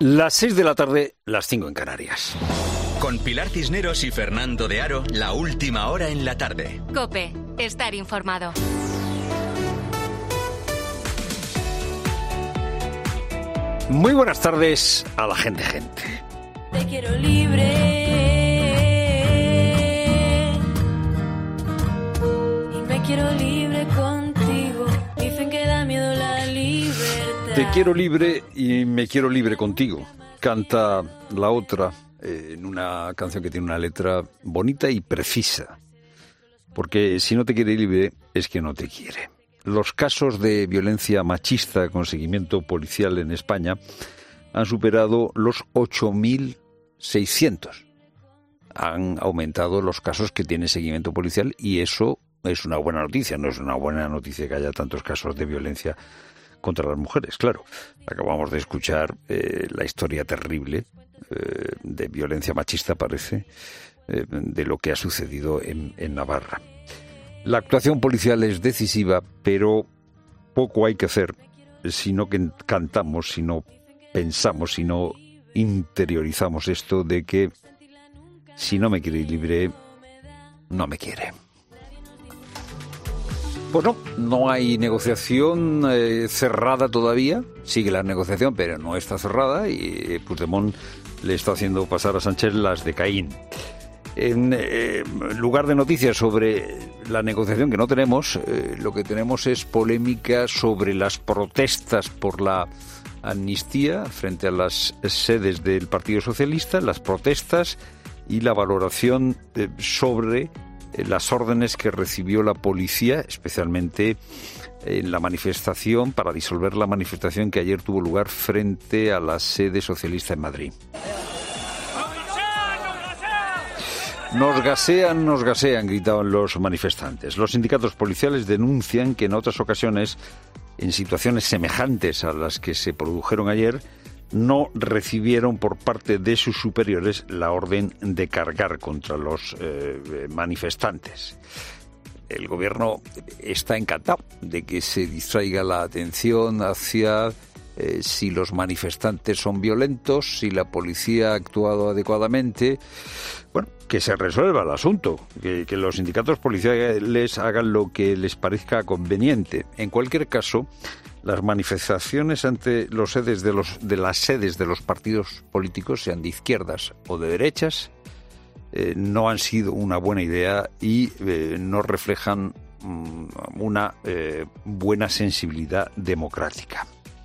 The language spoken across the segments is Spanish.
Las 6 de la tarde, las 5 en Canarias. Con Pilar Cisneros y Fernando de Aro, la última hora en la tarde. COPE, estar informado. Muy buenas tardes a la gente. Te quiero libre y me quiero libre contigo. Dicen que da miedo la libertad. Te quiero libre y me quiero libre contigo. Canta la otra en una canción que tiene una letra bonita y precisa. Porque si no te quiere libre es que no te quiere. Los casos de violencia machista con seguimiento policial en España han superado los 8.600. Han aumentado los casos que tienen seguimiento policial y eso es una buena noticia. No es una buena noticia que haya tantos casos de violencia contra las mujeres, claro. Acabamos de escuchar la historia terrible de violencia machista, parece, de lo que ha sucedido en Navarra. La actuación policial es decisiva, pero poco hay que hacer si no cantamos, si no pensamos, si no interiorizamos esto de que si no me quiere libre, no me quiere. Pues no hay negociación cerrada todavía. Sigue la negociación, pero no está cerrada y Puigdemont le está haciendo pasar a Sánchez las de Caín. En lugar de noticias sobre la negociación que no tenemos, lo que tenemos es polémica sobre las protestas por la amnistía frente a las sedes del Partido Socialista, las protestas y la valoración sobre las órdenes que recibió la policía, especialmente en la manifestación, para disolver la manifestación que ayer tuvo lugar frente a la sede socialista en Madrid. Nos gasean, gritaban los manifestantes. Los sindicatos policiales denuncian que en otras ocasiones, en situaciones semejantes a las que se produjeron ayer, no recibieron por parte de sus superiores la orden de cargar contra los manifestantes. El gobierno está encantado de que se distraiga la atención hacia si los manifestantes son violentos, si la policía ha actuado adecuadamente. Bueno, que se resuelva el asunto, que los sindicatos policiales hagan lo que les parezca conveniente. En cualquier caso, las manifestaciones ante las sedes de los partidos políticos, sean de izquierdas o de derechas, no han sido una buena idea y no reflejan una buena sensibilidad democrática.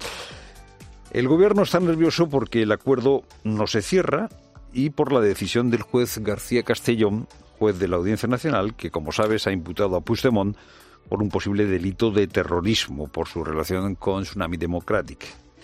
El gobierno está nervioso porque el acuerdo no se cierra y por la decisión del juez García Castellón, juez de la Audiencia Nacional, que, como sabes, ha imputado a Puigdemont por un posible delito de terrorismo por su relación con Tsunami Democratic.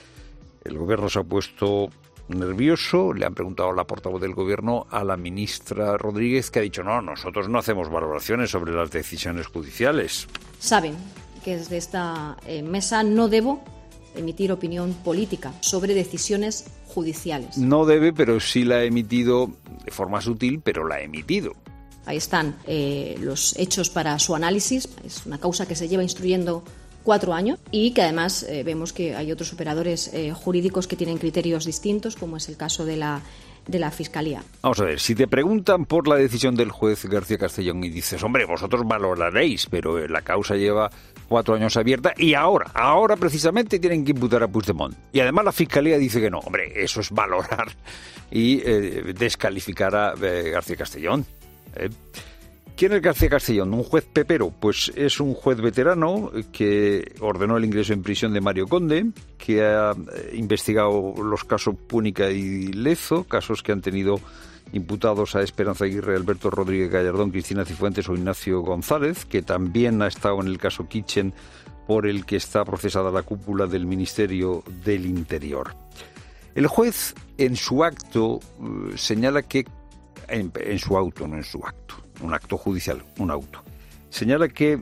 El gobierno se ha puesto nervioso, le han preguntado a la portavoz del gobierno, a la ministra Rodríguez, que ha dicho, no, nosotros no hacemos valoraciones sobre las decisiones judiciales. Saben que desde esta mesa no debo emitir opinión política sobre decisiones judiciales. No debe, pero sí la ha emitido de forma sutil, pero la ha emitido. Ahí están los hechos para su análisis. Es una causa que se lleva instruyendo 4 años y que además vemos que hay otros operadores jurídicos que tienen criterios distintos, como es el caso de la Fiscalía. Vamos a ver, si te preguntan por la decisión del juez García Castellón y dices, hombre, vosotros valoraréis, pero la causa lleva 4 años abierta y ahora precisamente tienen que imputar a Puigdemont. Y además la Fiscalía dice que no, hombre, eso es valorar y descalificar a García Castellón. ¿Quién es García Castellón? ¿Un juez pepero? Pues es un juez veterano que ordenó el ingreso en prisión de Mario Conde, que ha investigado los casos Púnica y Lezo, casos que han tenido imputados a Esperanza Aguirre, Alberto Rodríguez Gallardón, Cristina Cifuentes o Ignacio González, que también ha estado en el caso Kitchen, por el que está procesada la cúpula del Ministerio del Interior. El juez, en su acto, señala que en su auto, no en su acto, un acto judicial, un auto. Señala que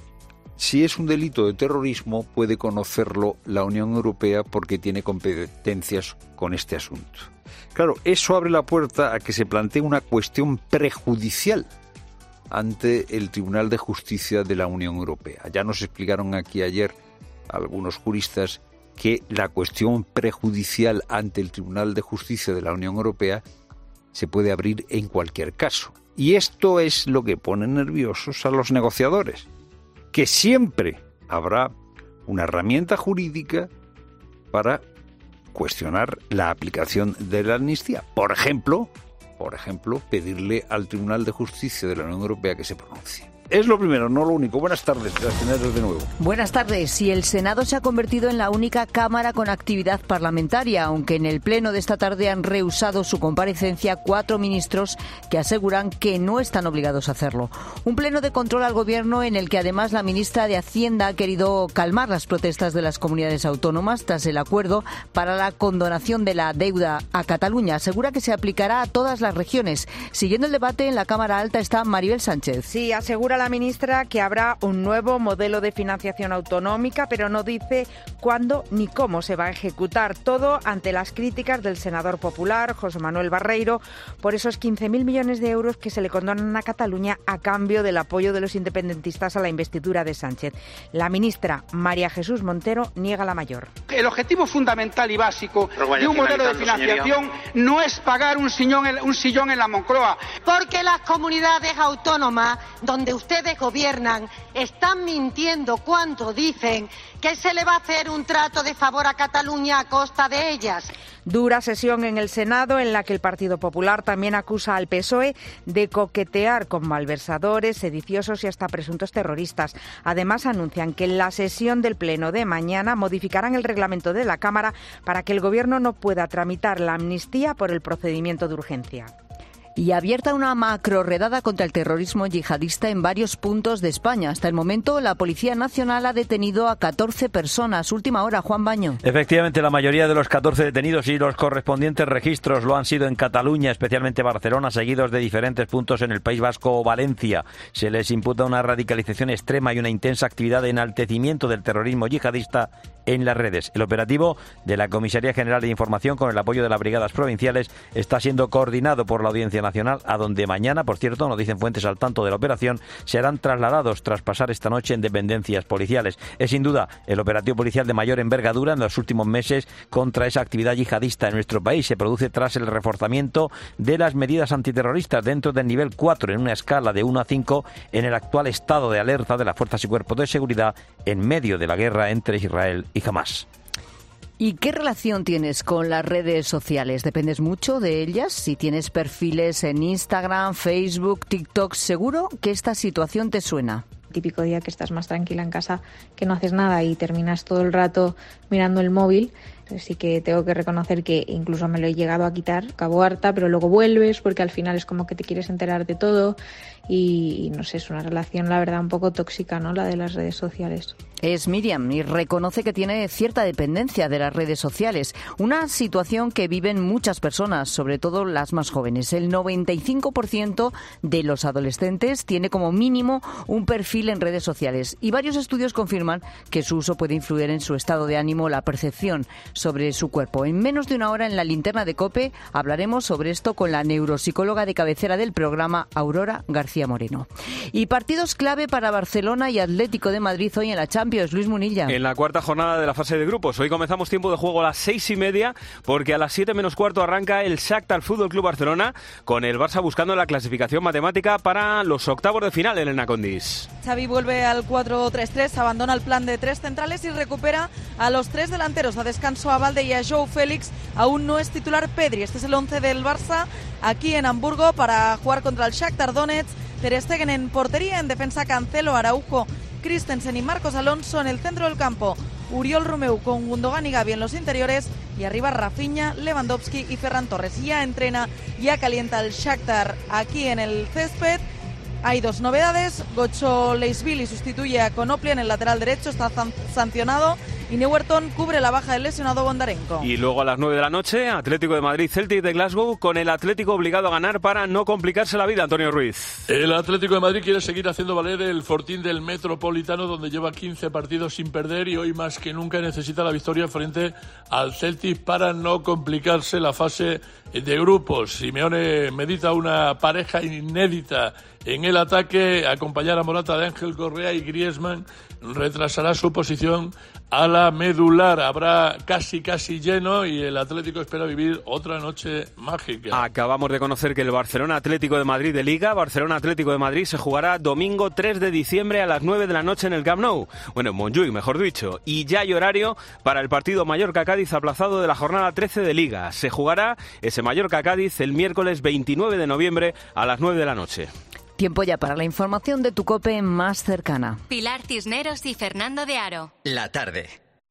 si es un delito de terrorismo puede conocerlo la Unión Europea porque tiene competencias con este asunto. Claro, eso abre la puerta a que se plantee una cuestión prejudicial ante el Tribunal de Justicia de la Unión Europea. Ya nos explicaron aquí ayer algunos juristas que la cuestión prejudicial ante el Tribunal de Justicia de la Unión Europea se puede abrir en cualquier caso. Y esto es lo que pone nerviosos a los negociadores, que siempre habrá una herramienta jurídica para cuestionar la aplicación de la amnistía. Por ejemplo, pedirle al Tribunal de Justicia de la Unión Europea que se pronuncie. Es lo primero, no lo único. Buenas tardes, Garcineros, de nuevo. Buenas tardes. Si el Senado se ha convertido en la única Cámara con actividad parlamentaria, aunque en el Pleno de esta tarde han rehusado su comparecencia 4 ministros que aseguran que no están obligados a hacerlo. Un pleno de control al Gobierno en el que además la ministra de Hacienda ha querido calmar las protestas de las comunidades autónomas tras el acuerdo para la condonación de la deuda a Cataluña. Asegura que se aplicará a todas las regiones. Siguiendo el debate en la Cámara Alta está Maribel Sánchez. Sí, asegura la ministra que habrá un nuevo modelo de financiación autonómica, pero no dice cuándo ni cómo se va a ejecutar. Todo ante las críticas del senador popular, José Manuel Barreiro, por esos 15.000 millones de euros que se le condonan a Cataluña a cambio del apoyo de los independentistas a la investidura de Sánchez. La ministra María Jesús Montero niega la mayor. El objetivo fundamental y básico de un modelo de financiación no es pagar un sillón en la Moncloa. Porque las comunidades autónomas donde ustedes gobiernan están mintiendo cuando dicen que se le va a hacer un trato de favor a Cataluña a costa de ellas. Dura sesión en el Senado en la que el Partido Popular también acusa al PSOE de coquetear con malversadores, sediciosos y hasta presuntos terroristas. Además, anuncian que en la sesión del Pleno de mañana modificarán el reglamento de la Cámara para que el Gobierno no pueda tramitar la amnistía por el procedimiento de urgencia. Y abierta una macrorredada contra el terrorismo yihadista en varios puntos de España. Hasta el momento, la Policía Nacional ha detenido a 14 personas. Última hora, Juan Baño. Efectivamente, la mayoría de los 14 detenidos y los correspondientes registros lo han sido en Cataluña, especialmente Barcelona, seguidos de diferentes puntos en el País Vasco o Valencia. Se les imputa una radicalización extrema y una intensa actividad de enaltecimiento del terrorismo yihadista en las redes. El operativo de la Comisaría General de Información, con el apoyo de las brigadas provinciales, está siendo coordinado por la Audiencia Nacional, a donde mañana, por cierto, nos dicen fuentes al tanto de la operación, serán trasladados tras pasar esta noche en dependencias policiales. Es sin duda el operativo policial de mayor envergadura en los últimos meses contra esa actividad yihadista en nuestro país. Se produce tras el reforzamiento de las medidas antiterroristas dentro del nivel 4 en una escala de 1 a 5 en el actual estado de alerta de las fuerzas y cuerpos de seguridad en medio de la guerra entre Israel y Hamás. ¿Y qué relación tienes con las redes sociales? ¿Dependes mucho de ellas? Si tienes perfiles en Instagram, Facebook, TikTok, seguro que esta situación te suena. Típico día que estás más tranquila en casa, que no haces nada y terminas todo el rato mirando el móvil. Sí que tengo que reconocer que incluso me lo he llegado a quitar, acabo harta, pero luego vuelves porque al final es como que te quieres enterar de todo y no sé, es una relación la verdad un poco tóxica, ¿no? La de las redes sociales. Es Miriam y reconoce que tiene cierta dependencia de las redes sociales, una situación que viven muchas personas, sobre todo las más jóvenes. El 95% de los adolescentes tiene como mínimo un perfil en redes sociales y varios estudios confirman que su uso puede influir en su estado de ánimo, la percepción sobre su cuerpo. En menos de una hora en la linterna de COPE hablaremos sobre esto con la neuropsicóloga de cabecera del programa, Aurora García Moreno. Y partidos clave para Barcelona y Atlético de Madrid hoy en la Champions. Luis Munilla. En la cuarta jornada de la fase de grupos. Hoy comenzamos tiempo de juego a las 6:30 porque a las 7 menos cuarto arranca el Shakhtar Fútbol Club Barcelona con el Barça buscando la clasificación matemática para los octavos de final, Elena Condis. Xavi vuelve al 4-3-3, abandona el plan de 3 centrales y recupera a los 3 delanteros. A descanso a Valde y a Joao Félix. Aún no es titular Pedri. Este es el 11 del Barça aquí en Hamburgo para jugar contra el Shakhtar Donetsk. Ter Stegen en portería, en defensa Cancelo, Araujo, Christensen y Marcos Alonso en el centro del campo. Uriol Romeu con Gundogan y Gavi en los interiores y arriba Rafinha, Lewandowski y Ferran Torres. Ya entrena, ya calienta el Shakhtar aquí en el césped. Hay 2 novedades. Gocho Leishvili sustituye a Konoplia en el lateral derecho, está sancionado. Y Neuerton cubre la baja del lesionado Bondarenko. Y luego a las 9 de la noche, Atlético de Madrid, Celtic de Glasgow, con el Atlético obligado a ganar para no complicarse la vida, Antonio Ruiz. El Atlético de Madrid quiere seguir haciendo valer el fortín del Metropolitano, donde lleva 15 partidos sin perder y hoy más que nunca necesita la victoria frente al Celtic para no complicarse la fase de grupos. Simeone medita una pareja inédita en el ataque, acompañar a Morata de Ángel Correa y Griezmann retrasará su posición a la medular. Habrá casi lleno y el Atlético espera vivir otra noche mágica. Acabamos de conocer que el Barcelona Atlético de Madrid de Liga, Barcelona Atlético de Madrid, se jugará domingo 3 de diciembre a las 9 de la noche en el Camp Nou. Bueno, en Montjuïc, mejor dicho. Y ya hay horario para el partido Mallorca-Cádiz aplazado de la jornada 13 de Liga. Se jugará ese Mallorca-Cádiz el miércoles 29 de noviembre a las 9 de la noche. Tiempo ya para la información de tu COPE más cercana. Pilar Cisneros y Fernando de Aro. La tarde.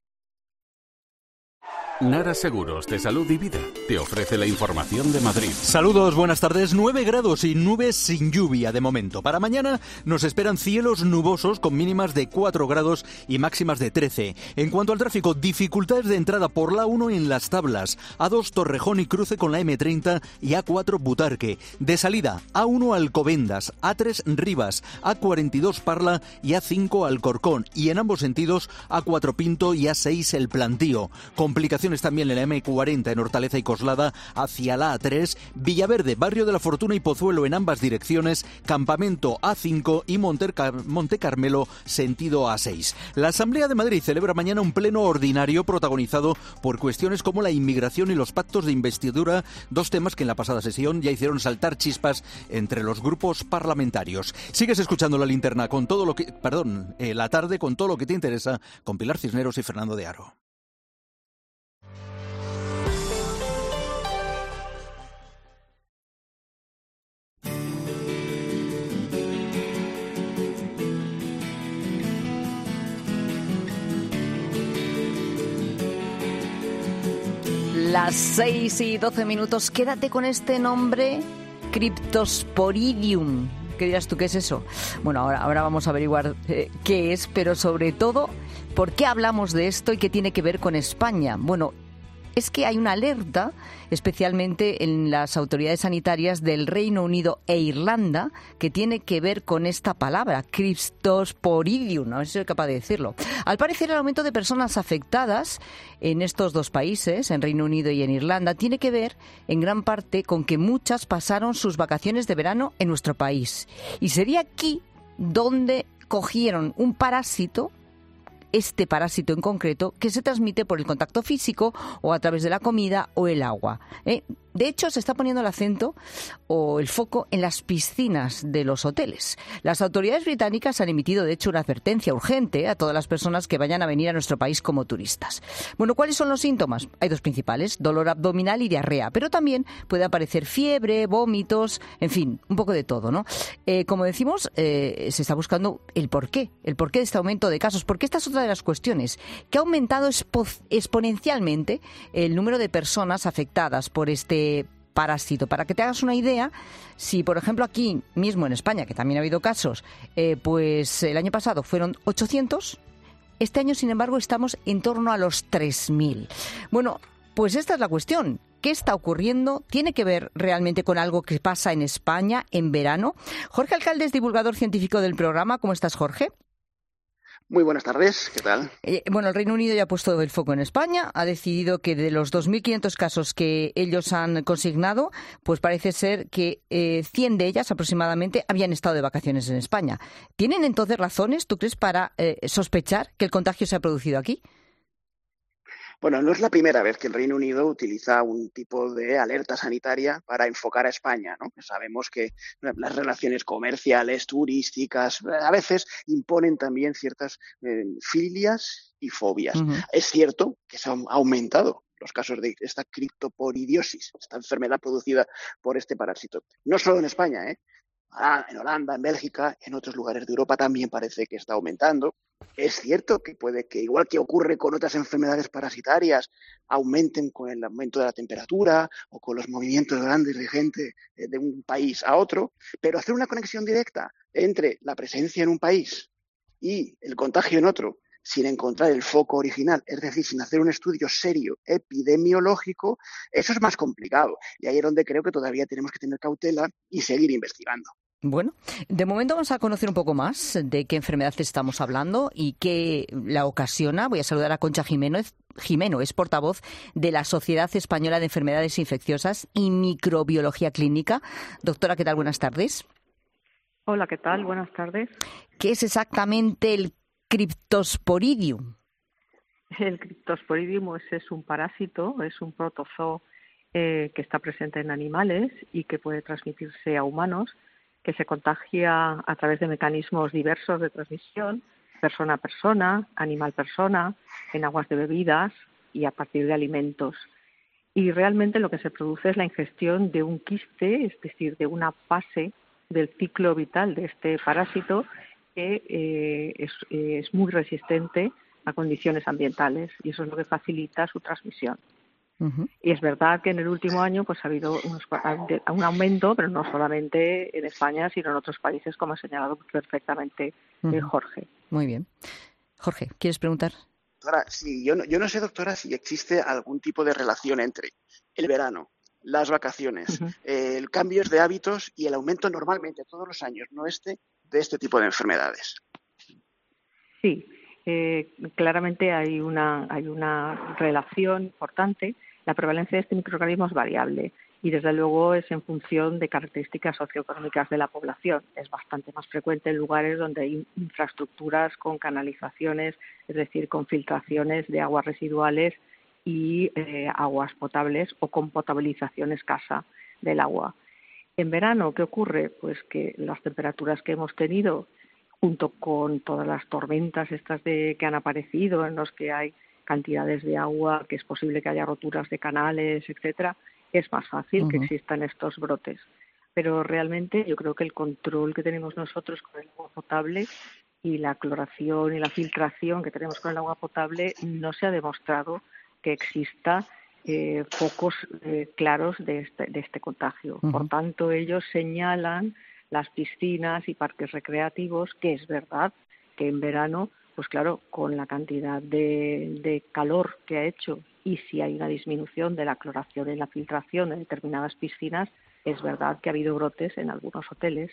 Nara Seguros de Salud y Vida te ofrece la información de Madrid. Saludos, buenas tardes. 9 grados y nubes sin lluvia de momento. Para mañana nos esperan cielos nubosos con mínimas de 4 grados y máximas de 13. En cuanto al tráfico, dificultades de entrada por la 1 en Las Tablas, A2 Torrejón y cruce con la M30 y A4 Butarque. De salida, A1 Alcobendas, A3 Rivas, A42 Parla y A5 Alcorcón. Y en ambos sentidos, A4 Pinto y A6 El Plantío. Complicaciones también en la M40 en Hortaleza y Coslada hacia la A3, Villaverde, Barrio de la Fortuna y Pozuelo en ambas direcciones, Campamento A5 y Monte Carmelo sentido A6. La Asamblea de Madrid celebra mañana un pleno ordinario protagonizado por cuestiones como la inmigración y los pactos de investidura, dos temas que en la pasada sesión ya hicieron saltar chispas entre los grupos parlamentarios. Sigues escuchando La Linterna con todo lo que, la tarde con todo lo que te interesa con Pilar Cisneros y Fernando de Aro. Las 6:12. Quédate con este nombre, Cryptosporidium. ¿Qué dirás tú? ¿Qué es eso? Bueno, ahora vamos a averiguar qué es, pero sobre todo, ¿por qué hablamos de esto y qué tiene que ver con España? Bueno, es que hay una alerta, especialmente en las autoridades sanitarias del Reino Unido e Irlanda, que tiene que ver con esta palabra, Cryptosporidium, no sé si soy capaz de decirlo. Al parecer, el aumento de personas afectadas en estos dos países, en Reino Unido y en Irlanda, tiene que ver en gran parte con que muchas pasaron sus vacaciones de verano en nuestro país. Y sería aquí donde cogieron un parásito, este parásito en concreto, que se transmite por el contacto físico o a través de la comida o el agua. De hecho, se está poniendo el acento o el foco en las piscinas de los hoteles. Las autoridades británicas han emitido, de hecho, una advertencia urgente a todas las personas que vayan a venir a nuestro país como turistas. Bueno, ¿cuáles son los síntomas? Hay dos principales, dolor abdominal y diarrea, pero también puede aparecer fiebre, vómitos, en fin, un poco de todo, ¿no? Como decimos, se está buscando el porqué de este aumento de casos, porque esta es otra de las cuestiones, que ha aumentado exponencialmente el número de personas afectadas por este parásito. Para que te hagas una idea, si por ejemplo aquí mismo en España, que también ha habido casos, pues el año pasado fueron 800, este año sin embargo estamos en torno a los 3.000. Bueno, pues esta es la cuestión. ¿Qué está ocurriendo? ¿Tiene que ver realmente con algo que pasa en España en verano? Jorge Alcalde es divulgador científico del programa. ¿Cómo estás, Jorge? Muy buenas tardes, ¿qué tal? Bueno, el Reino Unido ya ha puesto el foco en España, ha decidido que de los 2.500 casos que ellos han consignado, pues parece ser que 100 de ellas aproximadamente habían estado de vacaciones en España. ¿Tienen entonces razones, tú crees, para sospechar que el contagio se ha producido aquí? Bueno, no es la primera vez que el Reino Unido utiliza un tipo de alerta sanitaria para enfocar a España, ¿no? Sabemos que las relaciones comerciales, turísticas, a veces imponen también ciertas filias y fobias. Uh-huh. Es cierto que se han aumentado los casos de esta criptoporidiosis, esta enfermedad producida por este parásito. No solo en España, en Holanda, en Bélgica, en otros lugares de Europa también parece que está aumentando. Es cierto que puede que, igual que ocurre con otras enfermedades parasitarias, aumenten con el aumento de la temperatura o con los movimientos grandes de gente de un país a otro, pero hacer una conexión directa entre la presencia en un país y el contagio en otro, sin encontrar el foco original, es decir, sin hacer un estudio serio epidemiológico, eso es más complicado. Y ahí es donde creo que todavía tenemos que tener cautela y seguir investigando. Bueno, de momento vamos a conocer un poco más de qué enfermedad estamos hablando y qué la ocasiona. Voy a saludar a Concha Jimeno, es portavoz de la Sociedad Española de Enfermedades Infecciosas y Microbiología Clínica. Doctora, ¿qué tal? Buenas tardes. Hola, ¿qué tal? Buenas tardes. ¿Qué es exactamente el Cryptosporidium? el Cryptosporidium es un parásito, es un protozoo que está presente en animales y que puede transmitirse a humanos, que se contagia a través de mecanismos diversos de transmisión, persona a persona, animal persona, en aguas de bebidas y a partir de alimentos. Y realmente lo que se produce es la ingestión de un quiste, es decir, de una fase del ciclo vital de este parásito que es muy resistente a condiciones ambientales y eso es lo que facilita su transmisión. Y es verdad que en el último año pues ha habido un aumento, pero no solamente en España, sino en otros países, como ha señalado perfectamente Jorge. Muy bien. Jorge, ¿quieres preguntar? Doctora, sí, yo no sé, doctora, si existe algún tipo de relación entre el verano, las vacaciones, el cambios de hábitos y el aumento normalmente todos los años, de este tipo de enfermedades. Sí, claramente hay una relación importante. La prevalencia de este microorganismo es variable y desde luego es en función de características socioeconómicas de la población. Es bastante más frecuente en lugares donde hay infraestructuras con canalizaciones, es decir, con filtraciones de aguas residuales y aguas potables o con potabilización escasa del agua. En verano, ¿qué ocurre? Pues que las temperaturas que hemos tenido, junto con todas las tormentas estas que han aparecido, en los que hay cantidades de agua, que es posible que haya roturas de canales, etcétera, es más fácil que existan estos brotes. Pero realmente yo creo que el control que tenemos nosotros con el agua potable y la cloración y la filtración que tenemos con el agua potable no se ha demostrado que exista focos claros de este contagio. Por tanto, ellos señalan las piscinas y parques recreativos, que es verdad que en verano, pues claro, con la cantidad de calor que ha hecho y si hay una disminución de la cloración y la filtración en determinadas piscinas, es verdad que ha habido brotes en algunos hoteles.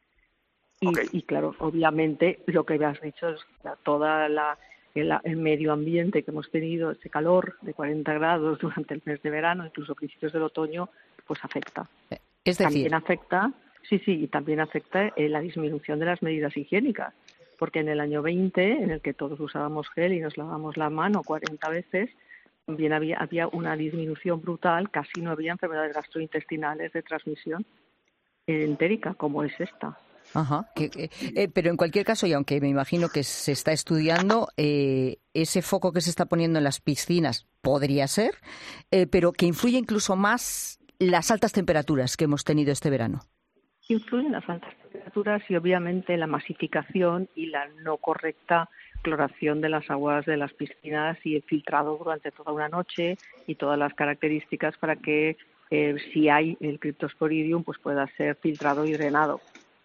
Y claro, obviamente lo que has dicho es toda el medio ambiente que hemos tenido, ese calor de 40 grados durante el mes de verano, incluso principios del otoño, pues afecta. Es decir, también afecta, y también afecta la disminución de las medidas higiénicas, porque en el año 20, en el que todos usábamos gel y nos lavamos la mano 40 veces, también había una disminución brutal, casi no había enfermedades gastrointestinales de transmisión entérica, como es esta. Ajá. Pero en cualquier caso, y aunque me imagino que se está estudiando, ese foco que se está poniendo en las piscinas podría ser, pero que influye incluso más las altas temperaturas que hemos tenido este verano. Influyen las altas temperaturas y obviamente la masificación y la no correcta cloración de las aguas de las piscinas y el filtrado durante toda una noche y todas las características para que si hay el Cryptosporidium pues pueda ser filtrado y drenado.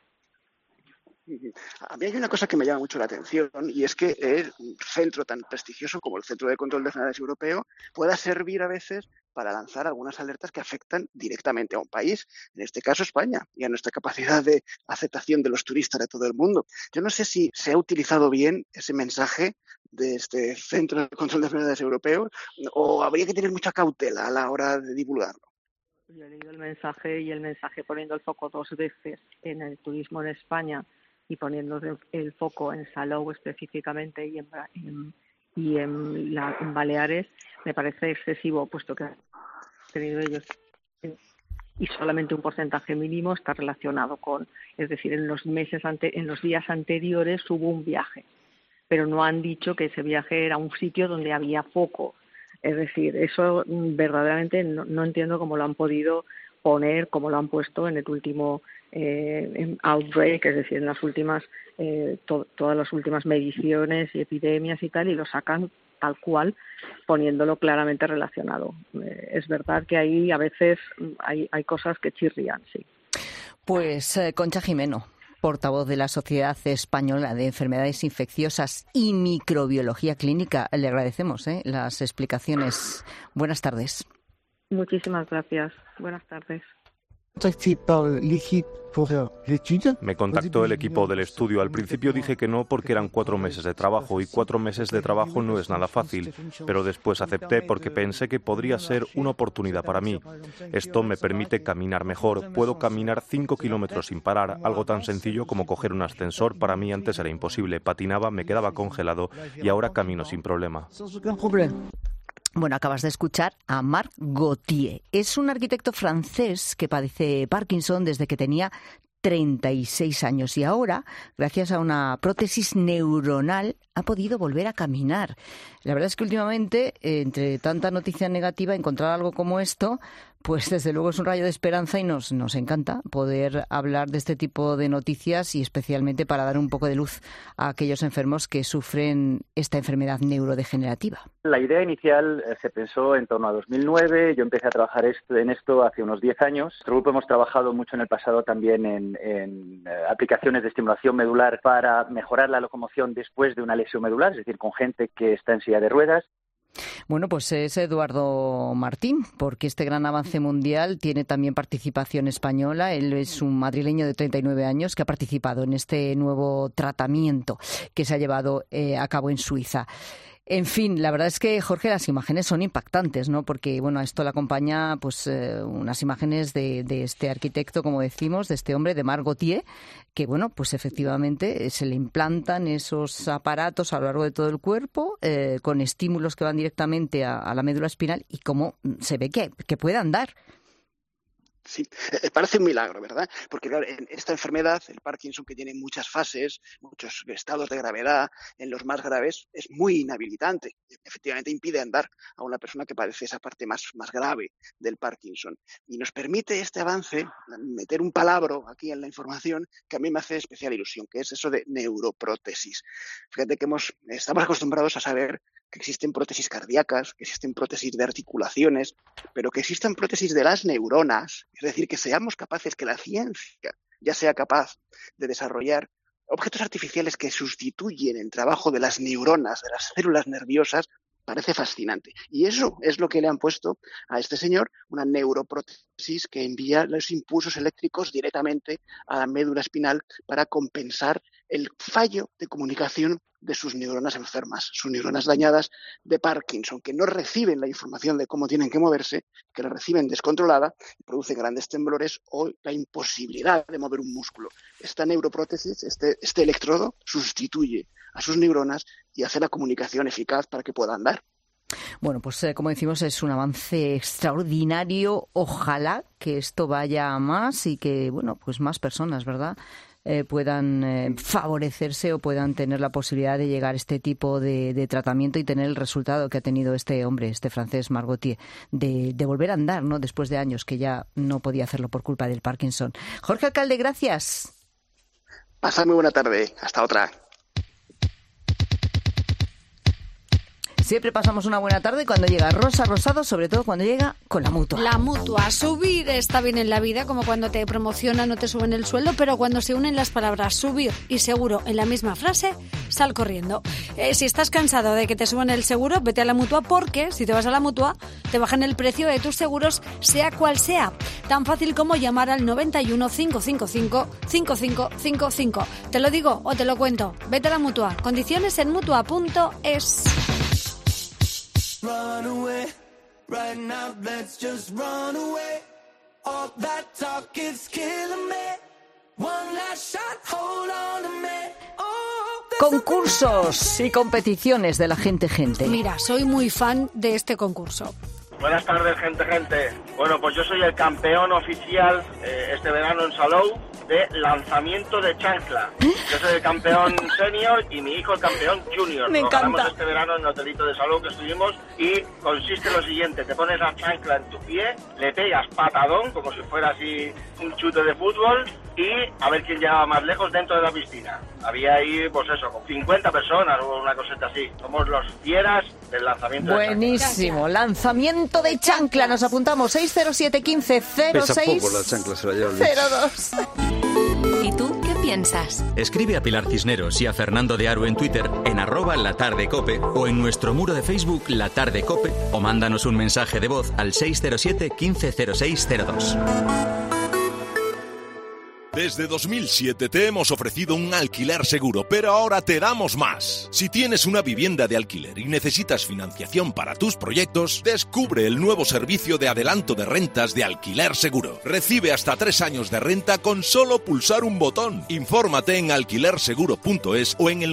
A mí hay una cosa que me llama mucho la atención y es que un centro tan prestigioso como el Centro de Control de Enfermedades Europeo pueda servir a veces para lanzar algunas alertas que afectan directamente a un país, en este caso España, y a nuestra capacidad de aceptación de los turistas de todo el mundo. Yo no sé si se ha utilizado bien ese mensaje de este Centro de Control de Enfermedades Europeo o habría que tener mucha cautela a la hora de divulgarlo. Yo he leído el mensaje poniendo el foco 2 veces en el turismo en España y poniendo el foco en Salou específicamente y en Baleares, me parece excesivo, puesto que han tenido ellos y solamente un porcentaje mínimo está relacionado con, es decir, en los días anteriores hubo un viaje, pero no han dicho que ese viaje era un sitio donde había foco. Es decir, eso verdaderamente no entiendo cómo lo han podido poner, como lo han puesto en el último outbreak, es decir, en las últimas todas las últimas mediciones y epidemias y tal, y lo sacan tal cual, poniéndolo claramente relacionado. Es verdad que ahí a veces hay cosas que chirrían, sí. Pues Concha Jimeno, portavoz de la Sociedad Española de Enfermedades Infecciosas y Microbiología Clínica, le agradecemos las explicaciones. Buenas tardes. Muchísimas gracias. Buenas tardes. Me contactó el equipo del estudio. Al principio dije que no porque eran 4 meses de trabajo y 4 meses de trabajo no es nada fácil, pero después acepté porque pensé que podría ser una oportunidad para mí. Esto me permite caminar mejor. Puedo caminar 5 kilómetros sin parar. Algo tan sencillo como coger un ascensor para mí antes era imposible. Patinaba, me quedaba congelado y ahora camino sin problema. Bueno, acabas de escuchar a Marc Gauthier. Es un arquitecto francés que padece Parkinson desde que tenía 36 años y ahora, gracias a una prótesis neuronal, ha podido volver a caminar. La verdad es que últimamente, entre tanta noticia negativa, encontrar algo como esto, pues desde luego es un rayo de esperanza y nos encanta poder hablar de este tipo de noticias y especialmente para dar un poco de luz a aquellos enfermos que sufren esta enfermedad neurodegenerativa. La idea inicial se pensó en torno a 2009. Yo empecé a trabajar en esto hace unos 10 años. Nuestro grupo hemos trabajado mucho en el pasado también en aplicaciones de estimulación medular para mejorar la locomoción después de una lesión medular, es decir, con gente que está en silla de ruedas. Bueno, pues es Eduardo Martín, porque este gran avance mundial tiene también participación española. Él es un madrileño de 39 años que ha participado en este nuevo tratamiento que se ha llevado a cabo en Suiza. En fin, la verdad es que, Jorge, las imágenes son impactantes, ¿no? Porque, bueno, a esto le acompaña pues unas imágenes de este arquitecto, como decimos, de este hombre, de Marc Gauthier, que, bueno, pues efectivamente se le implantan esos aparatos a lo largo de todo el cuerpo con estímulos que van directamente a la médula espinal y cómo se ve que puede andar. Sí, parece un milagro, ¿verdad? Porque claro, en esta enfermedad, el Parkinson, que tiene muchas fases, muchos estados de gravedad, en los más graves es muy inhabilitante. Efectivamente impide andar a una persona que padece esa parte más grave del Parkinson. Y nos permite este avance meter un palabra aquí en la información que a mí me hace especial ilusión, que es eso de neuroprótesis. Fíjate que estamos acostumbrados a saber que existen prótesis cardíacas, que existen prótesis de articulaciones, pero que existan prótesis de las neuronas, es decir, que seamos capaces, que la ciencia ya sea capaz de desarrollar objetos artificiales que sustituyen el trabajo de las neuronas, de las células nerviosas, parece fascinante. Y eso es lo que le han puesto a este señor, una neuroprótesis que envía los impulsos eléctricos directamente a la médula espinal para compensar el fallo de comunicación de sus neuronas enfermas, sus neuronas dañadas de Parkinson, que no reciben la información de cómo tienen que moverse, que la reciben descontrolada y produce grandes temblores o la imposibilidad de mover un músculo. Esta neuroprótesis, este electrodo, sustituye a sus neuronas y hace la comunicación eficaz para que pueda andar. Bueno, pues como decimos, es un avance extraordinario. Ojalá que esto vaya a más y que, bueno, pues más personas, ¿verdad?, puedan favorecerse o puedan tener la posibilidad de llegar a este tipo de tratamiento y tener el resultado que ha tenido este hombre, este francés Marc Gauthier, de volver a andar, ¿no?, después de años que ya no podía hacerlo por culpa del Parkinson. Jorge Alcalde, gracias. Pasa muy buena tarde. Hasta otra. Siempre pasamos una buena tarde cuando llega Rosa Rosado, sobre todo cuando llega con la Mutua. La Mutua. Subir está bien en la vida, como cuando te promocionan o te suben el sueldo, pero cuando se unen las palabras subir y seguro en la misma frase, sal corriendo. Si estás cansado de que te suban el seguro, vete a la Mutua, porque si te vas a la Mutua, te bajan el precio de tus seguros, sea cual sea. Tan fácil como llamar al 91 555 5555. Te lo digo o te lo cuento. Vete a la Mutua. Condiciones en Mutua.es. Run away, right now let's just run away. All that talk is killing me. One last shot, hold on to me. Concursos y competiciones de la gente. Mira, soy muy fan de este concurso. Buenas tardes, gente. Bueno, pues yo soy el campeón oficial este verano en Salou de lanzamiento de chancla. Yo soy el campeón senior y mi hijo el campeón junior. Me encanta. Ganamos este verano en el hotelito de Salou que estuvimos y consiste en lo siguiente: te pones la chancla en tu pie, le pegas patadón como si fuera así un chute de fútbol y a ver quién llegaba más lejos dentro de la piscina. Había ahí, pues eso, con 50 personas o una coseta así. Somos los fieras del lanzamiento Buenísimo, de lanzamiento de chancla. Nos apuntamos 607 15 06 Pesa poco la chancla, se la lleva el 02. ¿Y tú qué piensas? Escribe a Pilar Cisneros y a Fernando de Aro en Twitter en @latardecope o en nuestro muro de Facebook La Tarde Cope o mándanos un mensaje de voz al 607 15 06 02. Desde 2007 te hemos ofrecido un alquiler seguro, pero ahora te damos más. Si tienes una vivienda de alquiler y necesitas financiación para tus proyectos, descubre el nuevo servicio de adelanto de rentas de Alquiler Seguro. Recibe hasta 3 años de renta con solo pulsar un botón. Infórmate en alquilerseguro.es o en el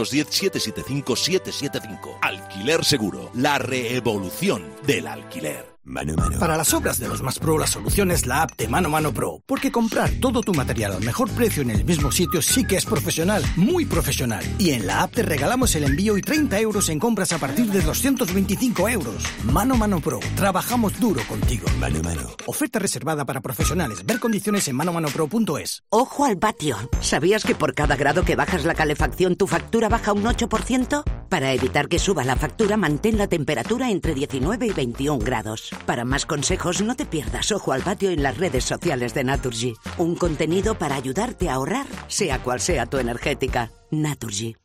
910-775-775. Alquiler Seguro, la reevolución del alquiler. Mano a mano. Para las obras de los más pro, la solución es la app de Mano a Mano Pro. Porque comprar todo tu material al mejor precio en el mismo sitio sí que es profesional, muy profesional. Y en la app te regalamos el envío y 30 euros en compras a partir de 225 euros. Mano a Mano Pro. Trabajamos duro contigo. Mano a mano. Oferta reservada para profesionales. Ver condiciones en manoamanopro.es. Ojo al patio. ¿Sabías que por cada grado que bajas la calefacción tu factura baja un 8%? Para evitar que suba la factura, mantén la temperatura entre 19 y 21 grados. Para más consejos, no te pierdas Ojo al Patio en las redes sociales de Naturgy. Un contenido para ayudarte a ahorrar, sea cual sea tu energética. Naturgy.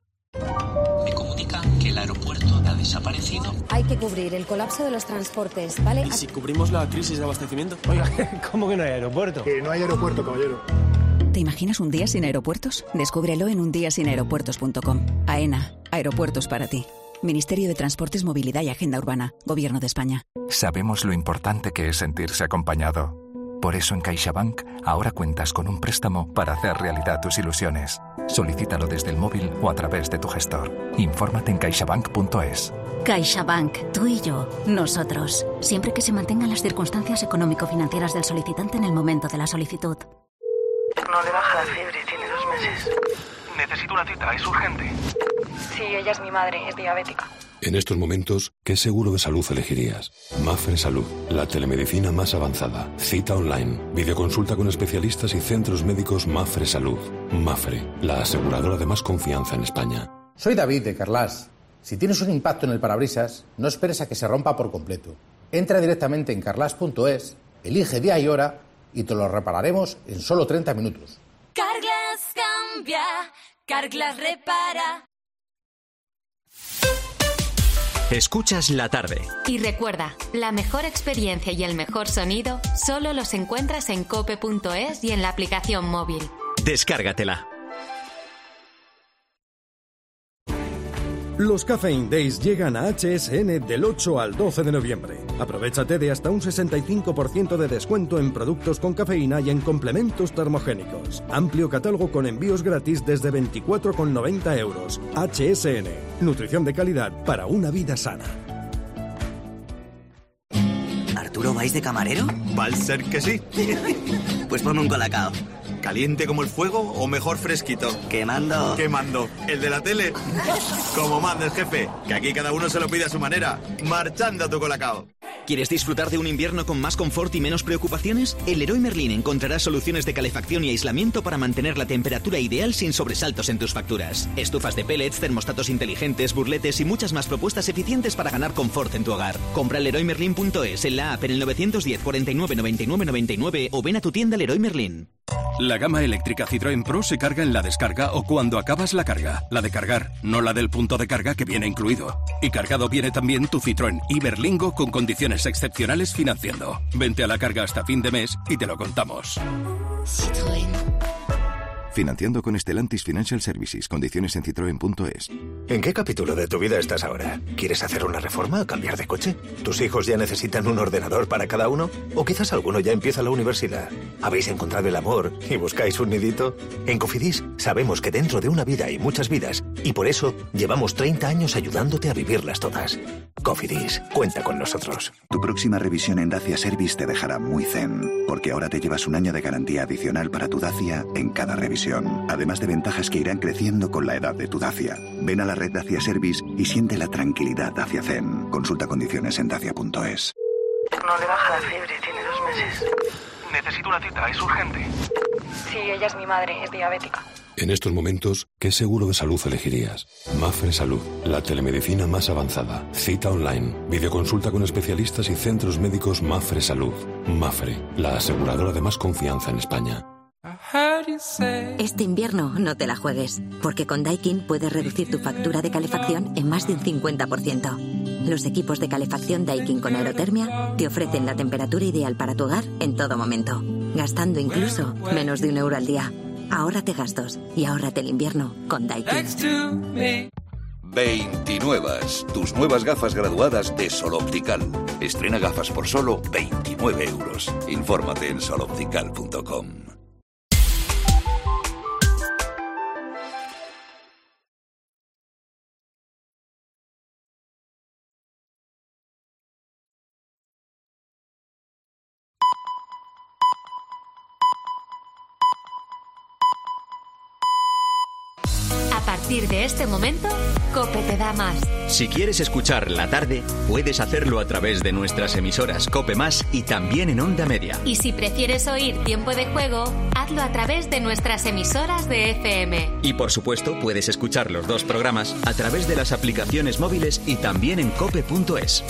Me comunican que el aeropuerto ha desaparecido. Hay que cubrir el colapso de los transportes, ¿vale? ¿Y si cubrimos la crisis de abastecimiento? Oiga, ¿cómo que no hay aeropuerto? Que no hay aeropuerto, caballero. ¿Te imaginas un día sin aeropuertos? Descúbrelo en undiasinaeropuertos.com. AENA, aeropuertos para ti. Ministerio de Transportes, Movilidad y Agenda Urbana, Gobierno de España. Sabemos lo importante que es sentirse acompañado. Por eso en CaixaBank ahora cuentas con un préstamo para hacer realidad tus ilusiones. Solicítalo desde el móvil o a través de tu gestor. Infórmate en caixabank.es. CaixaBank, tú y yo, nosotros. Siempre que se mantengan las circunstancias económico-financieras del solicitante en el momento de la solicitud. No le baja la fiebre, tiene 2 meses. Necesito una cita, es urgente. Sí, ella es mi madre, es diabética. En estos momentos, ¿qué seguro de salud elegirías? Mafre Salud, la telemedicina más avanzada. Cita online, videoconsulta con especialistas y centros médicos Mafre Salud. Mafre, la aseguradora de más confianza en España. Soy David de Carlas. Si tienes un impacto en el parabrisas, no esperes a que se rompa por completo. Entra directamente en carlas.es, elige día y hora y te lo repararemos en solo 30 minutos. Carglass cambia, Carglass repara. Escuchas la tarde. Y recuerda, la mejor experiencia y el mejor sonido solo los encuentras en cope.es y en la aplicación móvil. Descárgatela. Los Caffeine Days llegan a HSN del 8 al 12 de noviembre. Aprovechate de hasta un 65% de descuento en productos con cafeína y en complementos termogénicos. Amplio catálogo con envíos gratis desde 24,90 euros. HSN. Nutrición de calidad para una vida sana. ¿Arturo, vais de camarero? Va a ser que sí. Pues ponme un colacao. ¿Caliente como el fuego o mejor fresquito? Quemando. ¿Quemando? ¿El de la tele? Como mandes, jefe, que aquí cada uno se lo pide a su manera. Marchando a tu colacao. ¿Quieres disfrutar de un invierno con más confort y menos preocupaciones? En Leroy Merlin encontrarás soluciones de calefacción y aislamiento para mantener la temperatura ideal sin sobresaltos en tus facturas. Estufas de pellets, termostatos inteligentes, burletes y muchas más propuestas eficientes para ganar confort en tu hogar. Compra en leroymerlin.es, en la app, en el 910 49 99 99 o ven a tu tienda Leroy Merlin. La gama eléctrica Citroën Pro se carga en la descarga o cuando acabas la carga. La de cargar, no la del punto de carga que viene incluido. Y cargado viene también tu Citroën Iberlingo con condiciones excepcionales financiando. Vente a la carga hasta fin de mes y te lo contamos. Citroën. Financiando con Stellantis Financial Services. Condiciones en citroen.es. ¿En qué capítulo de tu vida estás ahora? ¿Quieres hacer una reforma o cambiar de coche? ¿Tus hijos ya necesitan un ordenador para cada uno? ¿O quizás alguno ya empieza la universidad? ¿Habéis encontrado el amor y buscáis un nidito? En Cofidis sabemos que dentro de una vida hay muchas vidas y por eso llevamos 30 años ayudándote a vivirlas todas. Cofidis, cuenta con nosotros. Tu próxima revisión en Dacia Service te dejará muy zen, porque ahora te llevas un año de garantía adicional para tu Dacia en cada revisión. Además de ventajas que irán creciendo con la edad de tu Dacia. Ven a la red Dacia Service y siente la tranquilidad Dacia Zen. Consulta condiciones en dacia.es. No le baja la fiebre, tiene 2 meses. Necesito una cita, es urgente. Sí, ella es mi madre, es diabética. En estos momentos, ¿qué seguro de salud elegirías? Mafre Salud, la telemedicina más avanzada. Cita online, videoconsulta con especialistas y centros médicos Mafre Salud. Mafre, la aseguradora de más confianza en España. Este invierno no te la juegues, porque con Daikin puedes reducir tu factura de calefacción en más de un 50%. Los equipos de calefacción Daikin con aerotermia te ofrecen la temperatura ideal para tu hogar en todo momento. gastando incluso menos de €1 al día. Ahórrate gastos y ahórrate el invierno con Daikin. 29. Tus nuevas gafas graduadas de Sol Optical. Estrena gafas por solo 29 euros. Infórmate en soloptical.com. A partir de este momento, COPE te da más. Si quieres escuchar La Tarde, puedes hacerlo a través de nuestras emisoras COPE Más y también en Onda Media. Y si prefieres oír Tiempo de Juego, hazlo a través de nuestras emisoras de FM. Y por supuesto, puedes escuchar los dos programas a través de las aplicaciones móviles y también en cope.es.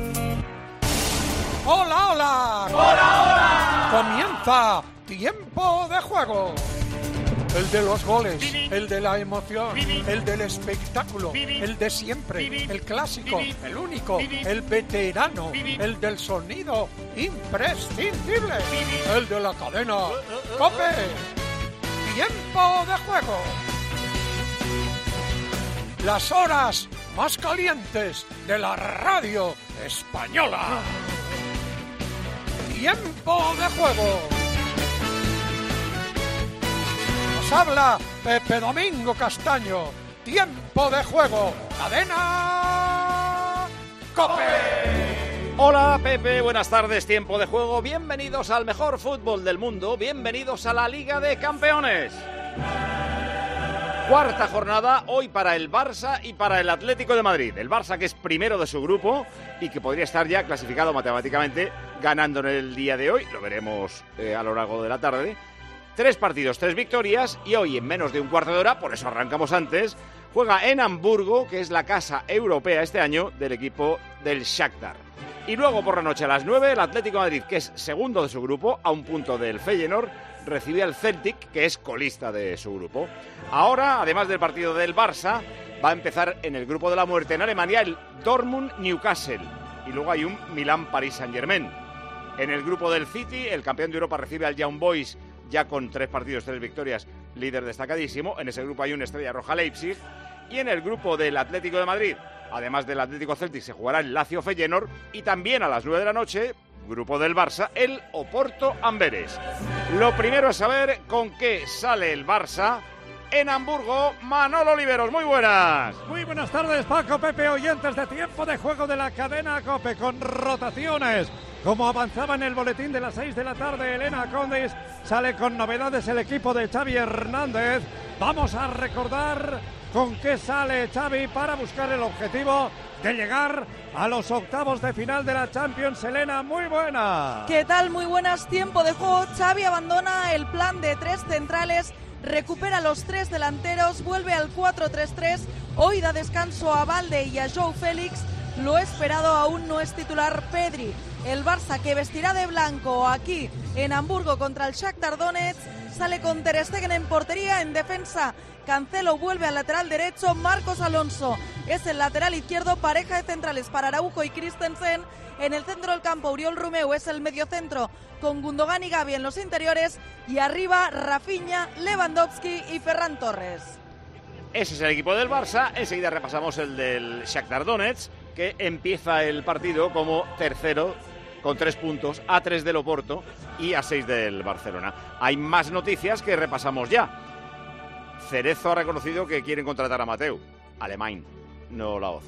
¡Hola, hola! ¡Hola, hola! Comienza Tiempo de Juego. El de los goles, el de la emoción, el del espectáculo, el de siempre, el clásico, el único, el veterano, el del sonido imprescindible, el de la cadena COPE. Tiempo de Juego. Las horas más calientes de la radio española. Tiempo de Juego. Habla Pepe Domingo Castaño. Tiempo de Juego. Cadena COPE. Hola Pepe, buenas tardes. Tiempo de Juego. Bienvenidos al mejor fútbol del mundo. Bienvenidos a la Liga de Campeones. Cuarta jornada hoy para el Barça y para el Atlético de Madrid. El Barça, que es primero de su grupo y que podría estar ya clasificado matemáticamente, ganando en el día de hoy. Lo veremos a lo largo de la tarde. 3 partidos, 3 victorias, y hoy en menos de un cuarto de hora, por eso arrancamos antes, juega en Hamburgo, que es la casa europea este año del equipo del Shakhtar. Y luego por la noche a las 9, el Atlético de Madrid, que es segundo de su grupo, a un punto del Feyenoord, recibe al Celtic, que es colista de su grupo. Ahora, además del partido del Barça, va a empezar en el grupo de la muerte en Alemania el Dortmund-Newcastle, y luego hay un Milán-Paris Saint-Germain. En el grupo del City, el campeón de Europa recibe al Young Boys, ya con 3 partidos, 3 victorias, líder destacadísimo. En ese grupo hay un Estrella Roja Leipzig. Y en el grupo del Atlético de Madrid, además del Atlético Celtic, se jugará el Lazio Feyenoord. Y también a las 9 de la noche, grupo del Barça, el Oporto Amberes. Lo primero es saber con qué sale el Barça. En Hamburgo, Manolo Oliveros, muy buenas. Muy buenas tardes, Paco, Pepe, oyentes de Tiempo de Juego de la cadena COPE, con rotaciones. Como avanzaba en el boletín de las 6 de la tarde, Elena Condis, sale con novedades el equipo de Xavi Hernández. Vamos a recordar con qué sale Xavi para buscar el objetivo de llegar a los octavos de final de la Champions. Elena, muy buena. ¿Qué tal? Muy buenas. Tiempo de juego. Xavi abandona el plan de 3 centrales, recupera los 3 delanteros, vuelve al 4-3-3. Hoy da descanso a Balde y a João Félix. Lo esperado aún no es titular Pedri. El Barça, que vestirá de blanco aquí en Hamburgo contra el Shakhtar Donetsk, sale con Ter Stegen en portería. En defensa, Cancelo vuelve al lateral derecho. Marcos Alonso es el lateral izquierdo. Pareja de centrales para Araujo y Christensen. En el centro del campo, Oriol Romeu es el mediocentro, con Gundogan y Gavi en los interiores. Y arriba, Rafinha, Lewandowski y Ferran Torres. Ese es el equipo del Barça. Enseguida repasamos el del Shakhtar Donetsk, que empieza el partido como tercero con 3 puntos, a 3 del Oporto y a 6 del Barcelona. Hay más noticias que repasamos ya. Cerezo ha reconocido que quieren contratar a Mateu, alemán, no Laoz.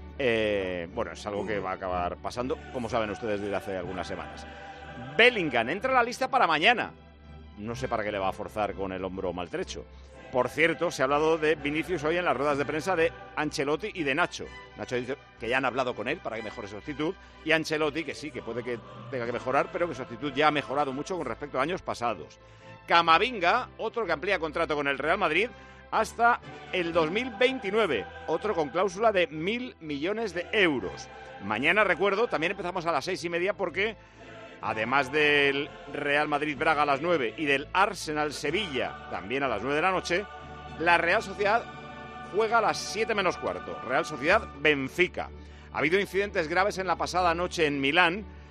Bueno, es algo que va a acabar pasando, como saben ustedes, desde hace algunas semanas. Bellingham entra a la lista para mañana. No sé para qué le va a forzar con el hombro maltrecho. Por cierto, se ha hablado de Vinicius hoy en las ruedas de prensa de Ancelotti y de Nacho. Nacho dice que ya han hablado con él para que mejore su actitud, y Ancelotti que sí, que puede que tenga que mejorar, pero que su actitud ya ha mejorado mucho con respecto a años pasados. Camavinga, otro que amplía contrato con el Real Madrid hasta el 2029, otro con cláusula de 1.000 millones de euros. Mañana, recuerdo, también empezamos a las 6:30 porque, además del Real Madrid-Braga a las 9 y del Arsenal-Sevilla también a las 9 de la noche, la Real Sociedad juega a las 7 menos cuarto. Real Sociedad-Benfica. Ha habido incidentes graves en la pasada noche en Milán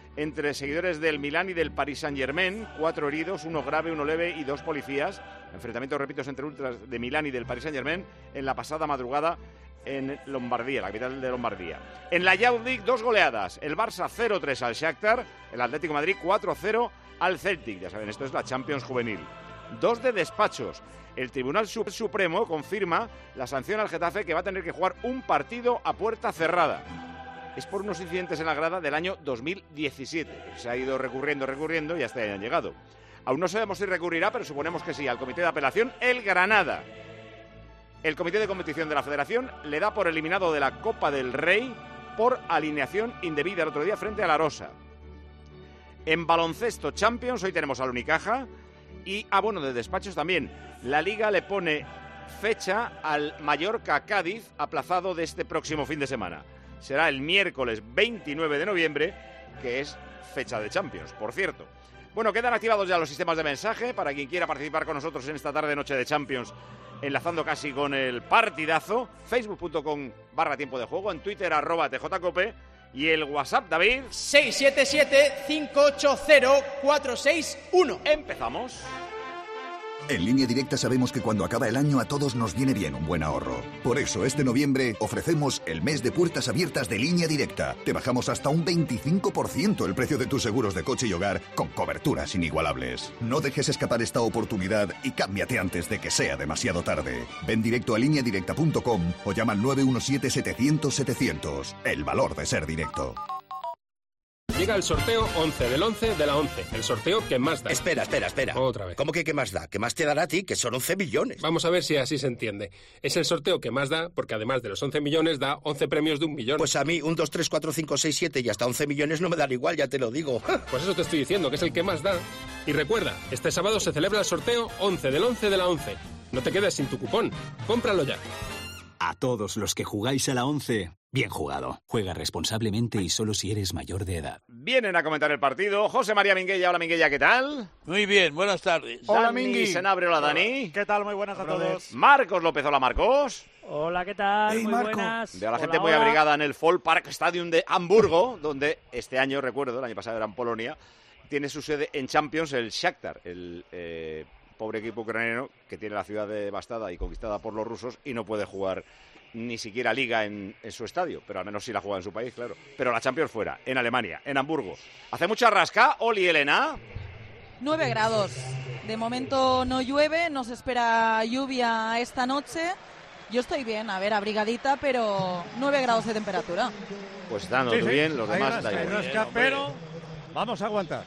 entre seguidores del Milán y del Paris Saint-Germain. 4 heridos, 1 grave, 1 leve y 2 policías. Enfrentamientos, repito, entre ultras de Milán y del Paris Saint-Germain en la pasada madrugada en Lombardía, la capital de Lombardía. En la Youth League, 2 goleadas. El Barça 0-3 al Shakhtar, el Atlético de Madrid 4-0 al Celtic. Ya saben, esto es la Champions Juvenil. 2 de despachos. El Tribunal Supremo confirma la sanción al Getafe, que va a tener que jugar un partido a puerta cerrada. Es por unos incidentes en la grada del año 2017. Se ha ido recurriendo y hasta ahí han llegado. Aún no sabemos si recurrirá, pero suponemos que sí, al Comité de Apelación, el Granada. El Comité de Competición de la Federación le da por eliminado de la Copa del Rey por alineación indebida el otro día frente a la Rosa. En baloncesto Champions, hoy tenemos al Unicaja y, de despachos también. La Liga le pone fecha al Mallorca-Cádiz, aplazado de este próximo fin de semana. Será el miércoles 29 de noviembre, que es fecha de Champions, por cierto. Bueno, quedan activados ya los sistemas de mensaje para quien quiera participar con nosotros en esta tarde-noche de Champions, enlazando casi con el partidazo. Facebook.com/tiempo de juego, en Twitter @tjcope y el WhatsApp, David. 677-580-461. Empezamos. En Línea Directa sabemos que cuando acaba el año a todos nos viene bien un buen ahorro. Por eso, este noviembre ofrecemos el mes de puertas abiertas de Línea Directa. Te bajamos hasta un 25% el precio de tus seguros de coche y hogar con coberturas inigualables. No dejes escapar esta oportunidad y cámbiate antes de que sea demasiado tarde. Ven directo a lineadirecta.com o llama al 917-700-700. El valor de ser directo. Llega el sorteo 11 del 11 de la 11. El sorteo que más da. Espera. Otra vez. ¿Cómo que más da? ¿Qué más te dará a ti? Que son 11 millones. Vamos a ver si así se entiende. Es el sorteo que más da porque además de los 11 millones da 11 premios de 1 millón. Pues a mí 1, 2, 3, 4, 5, 6, 7 y hasta 11 millones no me dan igual, ya te lo digo. Pues eso te estoy diciendo, que es el que más da. Y recuerda, este sábado se celebra el sorteo 11 del 11 de la 11. No te quedes sin tu cupón. Cómpralo ya. A todos los que jugáis a la 11, bien jugado. Juega responsablemente y solo si eres mayor de edad. Vienen a comentar el partido José María Minguella. Hola, Minguella, ¿qué tal? Muy bien, buenas tardes. Hola, Mingui. Senabre, hola, Dani. ¿Qué tal? Muy buenas a todos. Marcos López, hola, Marcos. Hola, ¿qué tal? Hey, muy Marco. buenas. De a la gente muy abrigada en el Volkspark Stadium de Hamburgo, donde este año, recuerdo, el año pasado era en Polonia, tiene su sede en Champions el Shakhtar, el pobre equipo ucraniano que tiene la ciudad devastada y conquistada por los rusos y no puede jugar ni siquiera Liga en su estadio, pero al menos sí la juega en su país, claro. Pero la Champions fuera, en Alemania, en Hamburgo. ¿Hace mucha rasca, Oli, Elena? 9 grados. De momento no llueve, no se espera lluvia esta noche. Yo estoy bien, a ver, abrigadita, pero 9 grados de temperatura. Pues dando bien, los demás da igual. Pero vamos a aguantar.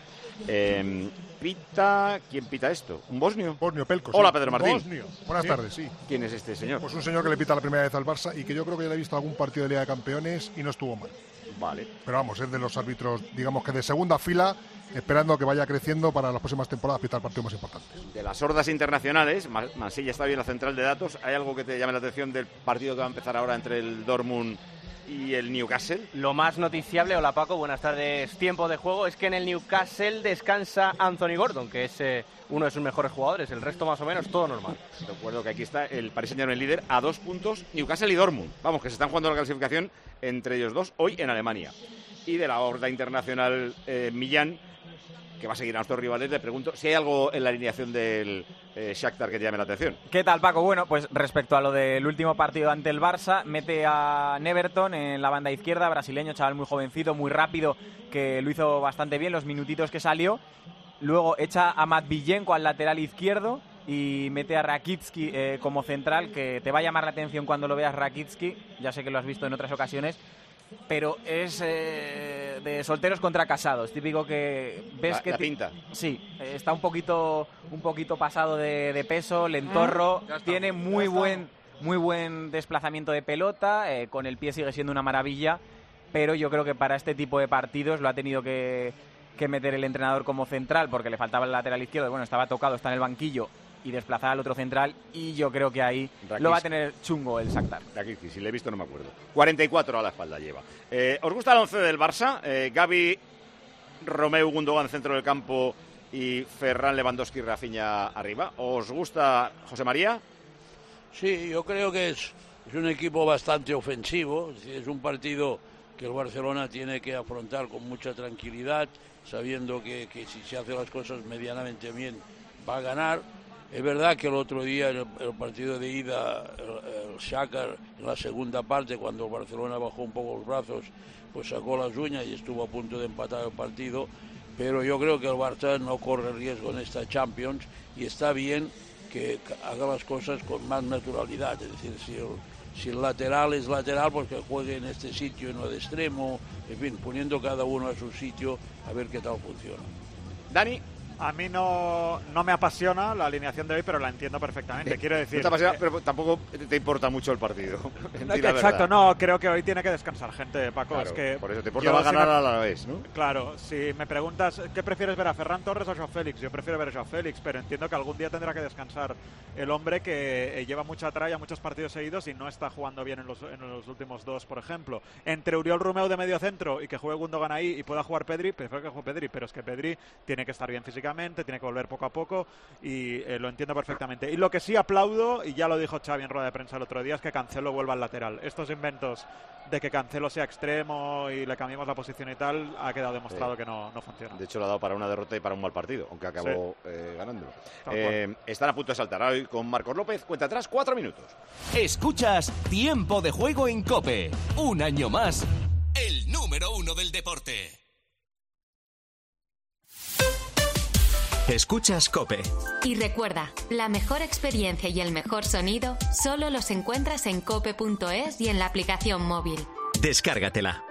¿Quién pita esto? ¿Un bosnio? Bosnio, Pelko. Hola, sí. Pedro Martín. Bosnio. Buenas tardes, sí. ¿Quién es este señor? Pues un señor que le pita la primera vez al Barça y que yo creo que ya le he visto algún partido de Liga de Campeones y no estuvo mal. Vale. Pero vamos, es de los árbitros, digamos que de segunda fila, esperando que vaya creciendo para las próximas temporadas pitar partidos más importantes. De las hordas internacionales, Mansilla está bien la central de datos. ¿Hay algo que te llame la atención del partido que va a empezar ahora entre el Dortmund y el Newcastle? Lo más noticiable, hola Paco, buenas tardes, tiempo de juego, es que en el Newcastle descansa Anthony Gordon, que es uno de sus mejores jugadores, el resto más o menos todo normal. Recuerdo que aquí está el Paris Saint-Germain líder a 2 puntos, Newcastle y Dortmund. Vamos, que se están jugando la clasificación entre ellos dos hoy en Alemania. Y de la horda internacional Millán, que va a seguir a nuestros rivales, le pregunto si hay algo en la alineación del Shakhtar que te llame la atención. ¿Qué tal, Paco? Bueno, pues respecto a lo del último partido ante el Barça, mete a Neverton en la banda izquierda, brasileño, chaval muy jovencito, muy rápido, que lo hizo bastante bien los minutitos que salió. Luego echa a Matviyenko al lateral izquierdo y mete a Rakitsky como central, que te va a llamar la atención cuando lo veas Rakitsky, ya sé que lo has visto en otras ocasiones, pero es de solteros contra casados, típico que ves que pinta. Sí, está un poquito pasado de peso, lentorro, tiene muy buen desplazamiento de pelota, con el pie sigue siendo una maravilla, pero yo creo que para este tipo de partidos lo ha tenido que meter el entrenador como central porque le faltaba el lateral izquierdo, bueno, estaba tocado, está en el banquillo, y desplazar al otro central, y yo creo que ahí lo va a tener chungo el Shakhtar. Aquí, si le he visto no me acuerdo. 44 a la espalda lleva. ¿Os gusta el 11 del Barça? Gavi, Romeu, Gundogan centro del campo y Ferran, Lewandowski, Rafinha arriba. ¿Os gusta, José María? Sí, yo creo que es un equipo bastante ofensivo, es un partido que el Barcelona tiene que afrontar con mucha tranquilidad, sabiendo que si se hace las cosas medianamente bien va a ganar. Es verdad que el otro día, el partido de ida, el Shakhtar, en la segunda parte, cuando el Barcelona bajó un poco los brazos, pues sacó las uñas y estuvo a punto de empatar el partido. Pero yo creo que el Barça no corre riesgo en esta Champions y está bien que haga las cosas con más naturalidad. Es decir, si el lateral es lateral, pues que juegue en este sitio y no de extremo, en fin, poniendo cada uno a su sitio a ver qué tal funciona. Dani. A mí no me apasiona la alineación de hoy, pero la entiendo perfectamente. Quiero decir, no te apasiona, pero tampoco te importa mucho el partido. Exacto, no, creo que hoy tiene que descansar gente, Paco. Claro, es que por eso te importa más ganar a la vez, ¿no? Claro, si me preguntas ¿qué prefieres ver, a Ferran Torres o a Joao Félix? Yo prefiero ver a Joao Félix, pero entiendo que algún día tendrá que descansar el hombre que lleva mucha tralla, muchos partidos seguidos y no está jugando bien en los últimos dos, por ejemplo. Entre Oriol Romeu de medio centro y que juegue Gundogan ahí y pueda jugar Pedri, prefiero que juegue Pedri, pero es que Pedri tiene que estar bien físicamente, tiene que volver poco a poco y lo entiendo perfectamente. Y lo que sí aplaudo, y ya lo dijo Xavi en rueda de prensa el otro día, es que Cancelo vuelva al lateral. Estos inventos de que Cancelo sea extremo y le cambiemos la posición y tal, ha quedado demostrado que no funciona. De hecho, lo ha dado para una derrota y para un mal partido, aunque acabó ganándolo. Están a punto de saltar hoy con Marcos López. Cuenta atrás, 4 minutos. Escuchas Tiempo de Juego en COPE. Un año más, el número 1 del deporte. Escuchas COPE. Y recuerda, la mejor experiencia y el mejor sonido solo los encuentras en cope.es y en la aplicación móvil. Descárgatela.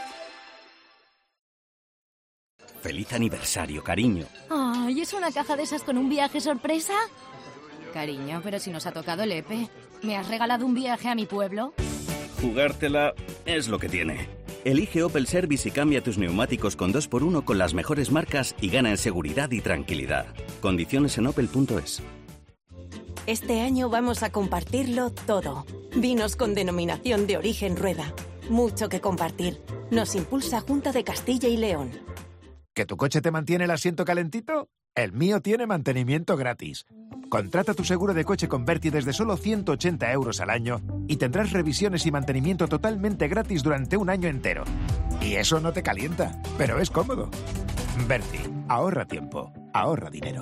Feliz aniversario, cariño. Ay, ¿es una caja de esas con un viaje sorpresa? Cariño, pero si nos ha tocado el EPE. ¿Me has regalado un viaje a mi pueblo? Jugártela es lo que tiene. Elige Opel Service y cambia tus neumáticos con 2x1 con las mejores marcas y gana en seguridad y tranquilidad. Condiciones en opel.es. Este año vamos a compartirlo todo. Vinos con denominación de origen Rueda. Mucho que compartir. Nos impulsa Junta de Castilla y León. ¿Que tu coche te mantiene el asiento calentito? El mío tiene mantenimiento gratis. Contrata tu seguro de coche con Berti desde solo 180 € al año y tendrás revisiones y mantenimiento totalmente gratis durante un año entero. Y eso no te calienta, pero es cómodo. Berti, ahorra tiempo, ahorra dinero.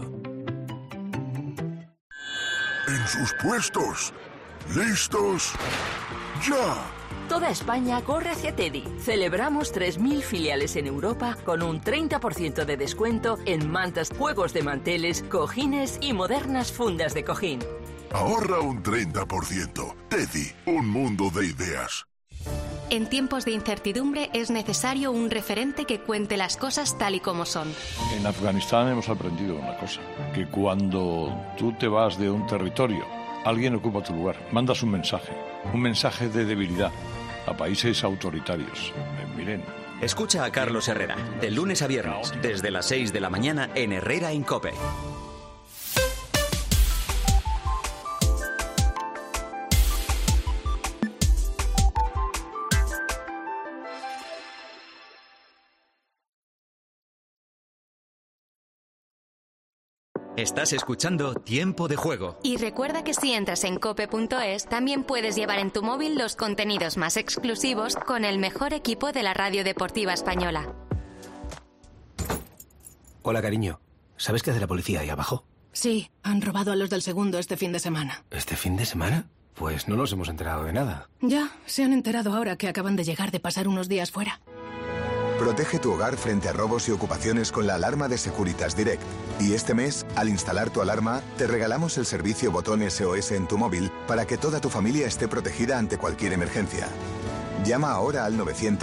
En sus puestos. ¿Listos? ¡Ya! Toda España corre hacia Teddy. Celebramos 3.000 filiales en Europa con un 30% de descuento en mantas, juegos de manteles, cojines y modernas fundas de cojín. Ahorra un 30%. Teddy, un mundo de ideas. En tiempos de incertidumbre es necesario un referente que cuente las cosas tal y como son. En Afganistán hemos aprendido una cosa, que cuando tú te vas de un territorio, alguien ocupa tu lugar, mandas un mensaje de debilidad a países autoritarios. Miren. Escucha a Carlos Herrera, de lunes a viernes, desde las 6 de la mañana en Herrera en COPE. Estás escuchando Tiempo de Juego. Y recuerda que si entras en cope.es también puedes llevar en tu móvil los contenidos más exclusivos con el mejor equipo de la radio deportiva española. Hola, cariño. ¿Sabes qué hace la policía ahí abajo? Sí, han robado a los del segundo este fin de semana. ¿Este fin de semana? Pues no nos hemos enterado de nada. Ya, se han enterado ahora que acaban de llegar de pasar unos días fuera. Protege tu hogar frente a robos y ocupaciones con la alarma de Securitas Direct. Y este mes, al instalar tu alarma, te regalamos el servicio botón SOS en tu móvil para que toda tu familia esté protegida ante cualquier emergencia. Llama ahora al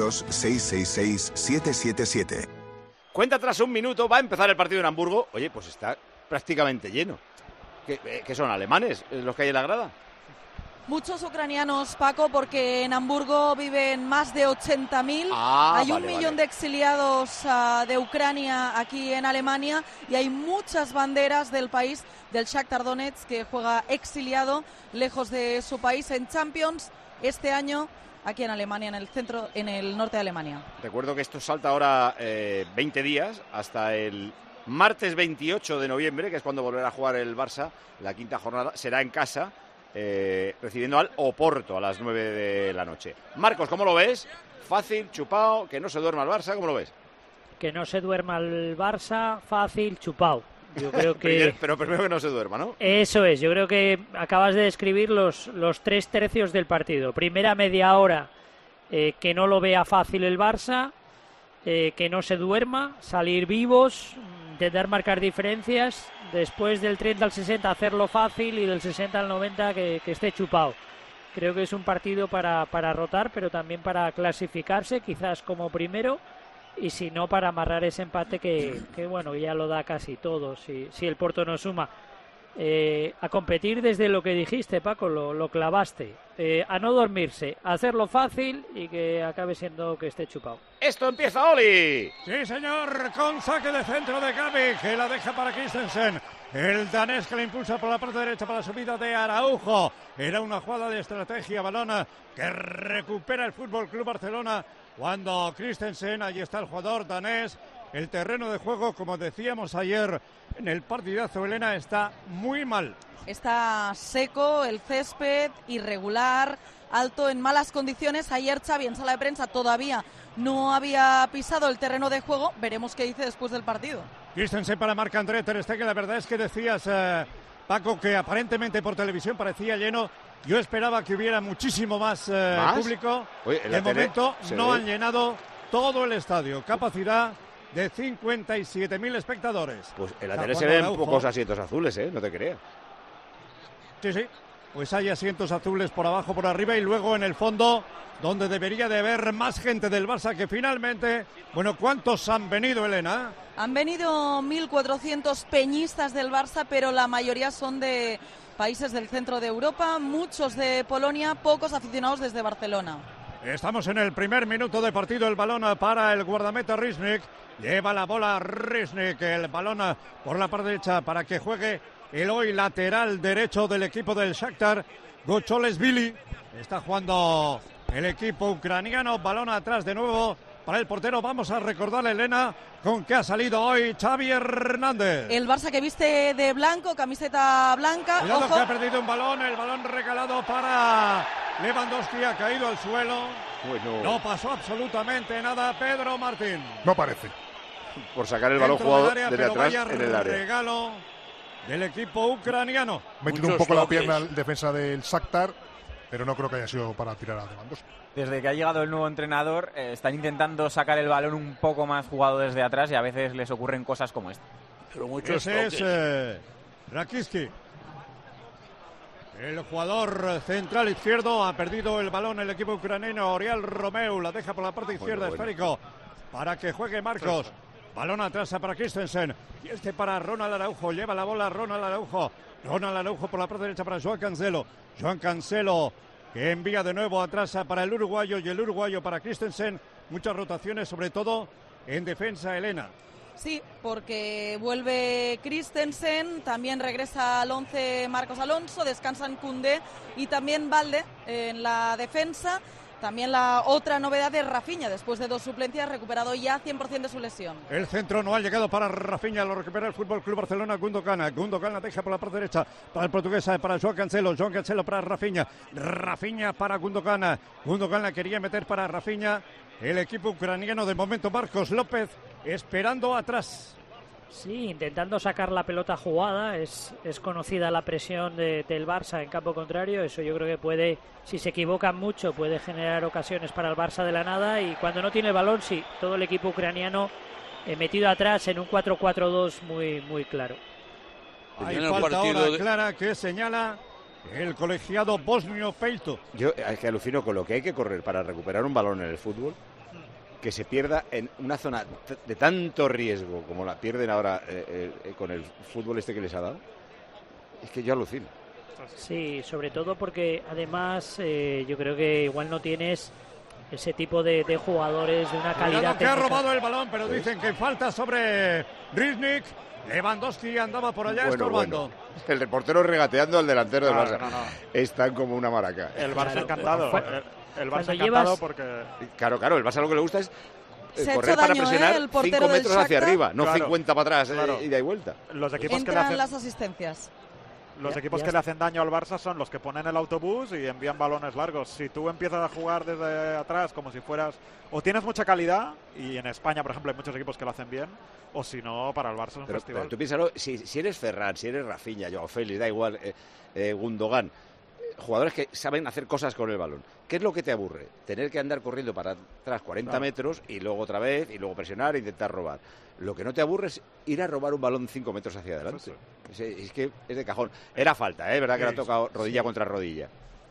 900-666-777. Cuenta tras un minuto, va a empezar el partido en Hamburgo. Oye, pues está prácticamente lleno. ¿Qué son, alemanes los que hay en la grada? Muchos ucranianos, Paco, porque en Hamburgo viven más de 80.000. Hay un millón de exiliados de Ucrania aquí en Alemania y hay muchas banderas del país, del Shakhtar Donetsk, que juega exiliado lejos de su país en Champions este año aquí en Alemania, en el norte de Alemania. Recuerdo que esto salta ahora 20 días hasta el martes 28 de noviembre, que es cuando volverá a jugar el Barça. La quinta jornada será en casa. Recibiendo al Oporto a las 9 de la noche. Marcos, ¿cómo lo ves? fácil, chupado, que no se duerma el Barça, ¿cómo lo ves? Que no se duerma el Barça, fácil, chupado. Yo creo que... Pero primero que no se duerma, ¿no? Eso es, yo creo que acabas de describir los 3 tercios del partido. Primera media hora, que no lo vea fácil el Barça, que no se duerma, salir vivos, intentar marcar diferencias, después del 30 al 60 hacerlo fácil y del 60 al 90 que esté chupado. Creo que es un partido para rotar, pero también para clasificarse, quizás como primero, y si no, para amarrar ese empate que bueno, ya lo da casi todo, si el Porto no suma. A competir desde lo que dijiste, Paco, lo clavaste. A no dormirse, a hacerlo fácil y que acabe siendo que esté chupado. ¡Esto empieza, Oli! Sí, señor, con saque de centro de Gavi, que la deja para Christensen. El danés que le impulsa por la parte derecha para la subida de Araujo. Era una jugada de estrategia, balón que recupera el Fútbol Club Barcelona cuando Christensen, ahí está el jugador danés. El terreno de juego, como decíamos ayer en el partidazo, Elena, está muy mal. Está seco, el césped, irregular, alto, en malas condiciones. Ayer Xavi en sala de prensa todavía no había pisado el terreno de juego. Veremos qué dice después del partido. Christensen para Marc-André ter Stegen. La verdad es que decías, Paco, que aparentemente por televisión parecía lleno. Yo esperaba que hubiera muchísimo más público. Oye, de momento no han llenado todo el estadio. Capacidad de 57.000 espectadores. Pues en la tele se ven pocos asientos azules, no te creas. Sí. Pues hay asientos azules por abajo, por arriba y luego en el fondo, donde debería de haber más gente del Barça que finalmente... Bueno, ¿cuántos han venido, Elena? Han venido 1.400 peñistas del Barça, pero la mayoría son de países del centro de Europa, muchos de Polonia, pocos aficionados desde Barcelona. Estamos en el primer minuto de partido, el balón para el guardameta Rysnik. Lleva la bola Rysnik, el balón por la parte derecha para que juegue el hoy lateral derecho del equipo del Shakhtar, Gocholesvili. Está jugando el equipo ucraniano, balón atrás de nuevo para el portero. Vamos a recordarle, Elena, con qué ha salido hoy Xavi Hernández. El Barça que viste de blanco, camiseta blanca. Cuidado, ojo. que ha perdido un balón, el balón regalado para Lewandowski, ha caído al suelo. Bueno. No pasó absolutamente nada, Pedro Martín. No parece. Por sacar el balón jugado desde atrás en el área. Regalo del equipo ucraniano. Metido un poco la pierna en defensa del Shakhtar, pero no creo que haya sido para tirar a Lewandowski. Desde que ha llegado el nuevo entrenador, están intentando sacar el balón un poco más jugado desde atrás y a veces les ocurren cosas como esta. Pero muchos es Rakiski. El jugador central izquierdo ha perdido el balón el equipo ucraniano. Oriol Romeu la deja por la parte izquierda, esférico, para que juegue Marcos. Balón atrás para Christensen. Y este para Ronald Araujo. Lleva la bola Ronald Araujo. Ronald Araujo por la parte derecha para Joan Cancelo. Joan Cancelo que envía de nuevo atrás para el uruguayo y el uruguayo para Christensen. Muchas rotaciones, sobre todo en defensa, Elena. Sí, porque vuelve Christensen, también regresa al 11 Marcos Alonso, descansan Koundé y también Balde en la defensa. También la otra novedad de Rafinha, después de 2 suplencias, recuperado ya 100% de su lesión. El centro no ha llegado para Rafinha, lo recupera el Fútbol Club Barcelona. Gundogan la deja por la parte derecha para el portugués, para Joan Cancelo para Rafinha. Rafinha para Gundogan. Gundogan la quería meter para Rafinha. El equipo ucraniano, de momento Marcos López esperando atrás. Sí, intentando sacar la pelota jugada. Es conocida la presión del Barça en campo contrario. Eso yo creo que puede, si se equivocan mucho, puede generar ocasiones para el Barça de la nada. Y cuando no tiene el balón, sí, todo el equipo ucraniano metido atrás en un 4-4-2 muy, muy claro. Hay falta ahora clara que señala el colegiado bosnio Peito. Yo es que alucino con lo que hay que correr para recuperar un balón en el fútbol, que se pierda en una zona de tanto riesgo como la pierden ahora con el fútbol este que les ha dado. Es que yo alucino. Sí, sobre todo porque además yo creo que igual no tienes ese tipo de jugadores de una calidad que ha robado el balón, pero dicen que falta sobre Rysnik. Lewandowski andaba por allá estorbando. El reportero regateando al delantero del Barça. No. Están como una maraca. El Barça encantado. El Barça encantado porque... Claro, el Barça lo que le gusta es correr daño, para presionar el 5 metros hacia arriba, no claro, 50 para atrás, ida y vuelta. Los equipos Entran que le hacen... las asistencias. Los equipos que le hacen daño al Barça son los que ponen el autobús y envían balones largos. Si tú empiezas a jugar desde atrás como si fueras... O tienes mucha calidad, y en España, por ejemplo, hay muchos equipos que lo hacen bien, o si no, para el Barça es un festival. Pero tú piénsalo, si eres Ferran, si eres Rafinha, Joao Félix, da igual, Gundogan, jugadores que saben hacer cosas con el balón. ¿Qué es lo que te aburre? Tener que andar corriendo para atrás 40 metros y luego otra vez, y luego presionar e intentar robar. Lo que no te aburre es ir a robar un balón 5 metros hacia adelante. Es que es de cajón. Era falta, ¿verdad? Que le ha tocado rodilla contra rodilla.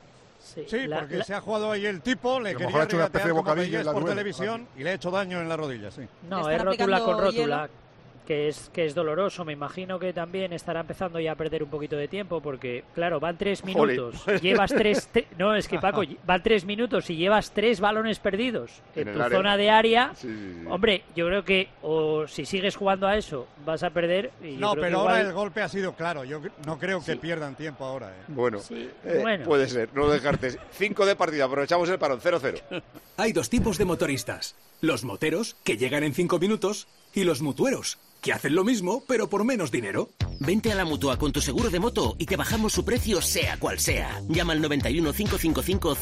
Sí, porque se ha jugado ahí el tipo, le quería regatear como veías por televisión y le ha hecho daño en la rodilla, sí. No, es rótula con rótula, que es doloroso. Me imagino que también estará empezando ya a perder un poquito de tiempo, porque, claro, van 3 minutos. Llevas 3... No, es que, Paco, van 3 minutos y llevas 3 balones perdidos en tu zona de área. Sí. Hombre, yo creo que o si sigues jugando a eso, vas a perder. Y no, pero ahora el golpe ha sido claro. Yo no creo que pierdan tiempo ahora. Bueno, puede ser, no lo descartes. 5 de partida, aprovechamos el parón, 0-0. Hay 2 tipos de motoristas. Los moteros, que llegan en 5 minutos, y los mutueros, que hacen lo mismo, pero por menos dinero. Vente a la Mutua con tu seguro de moto y te bajamos su precio sea cual sea. Llama al 91 555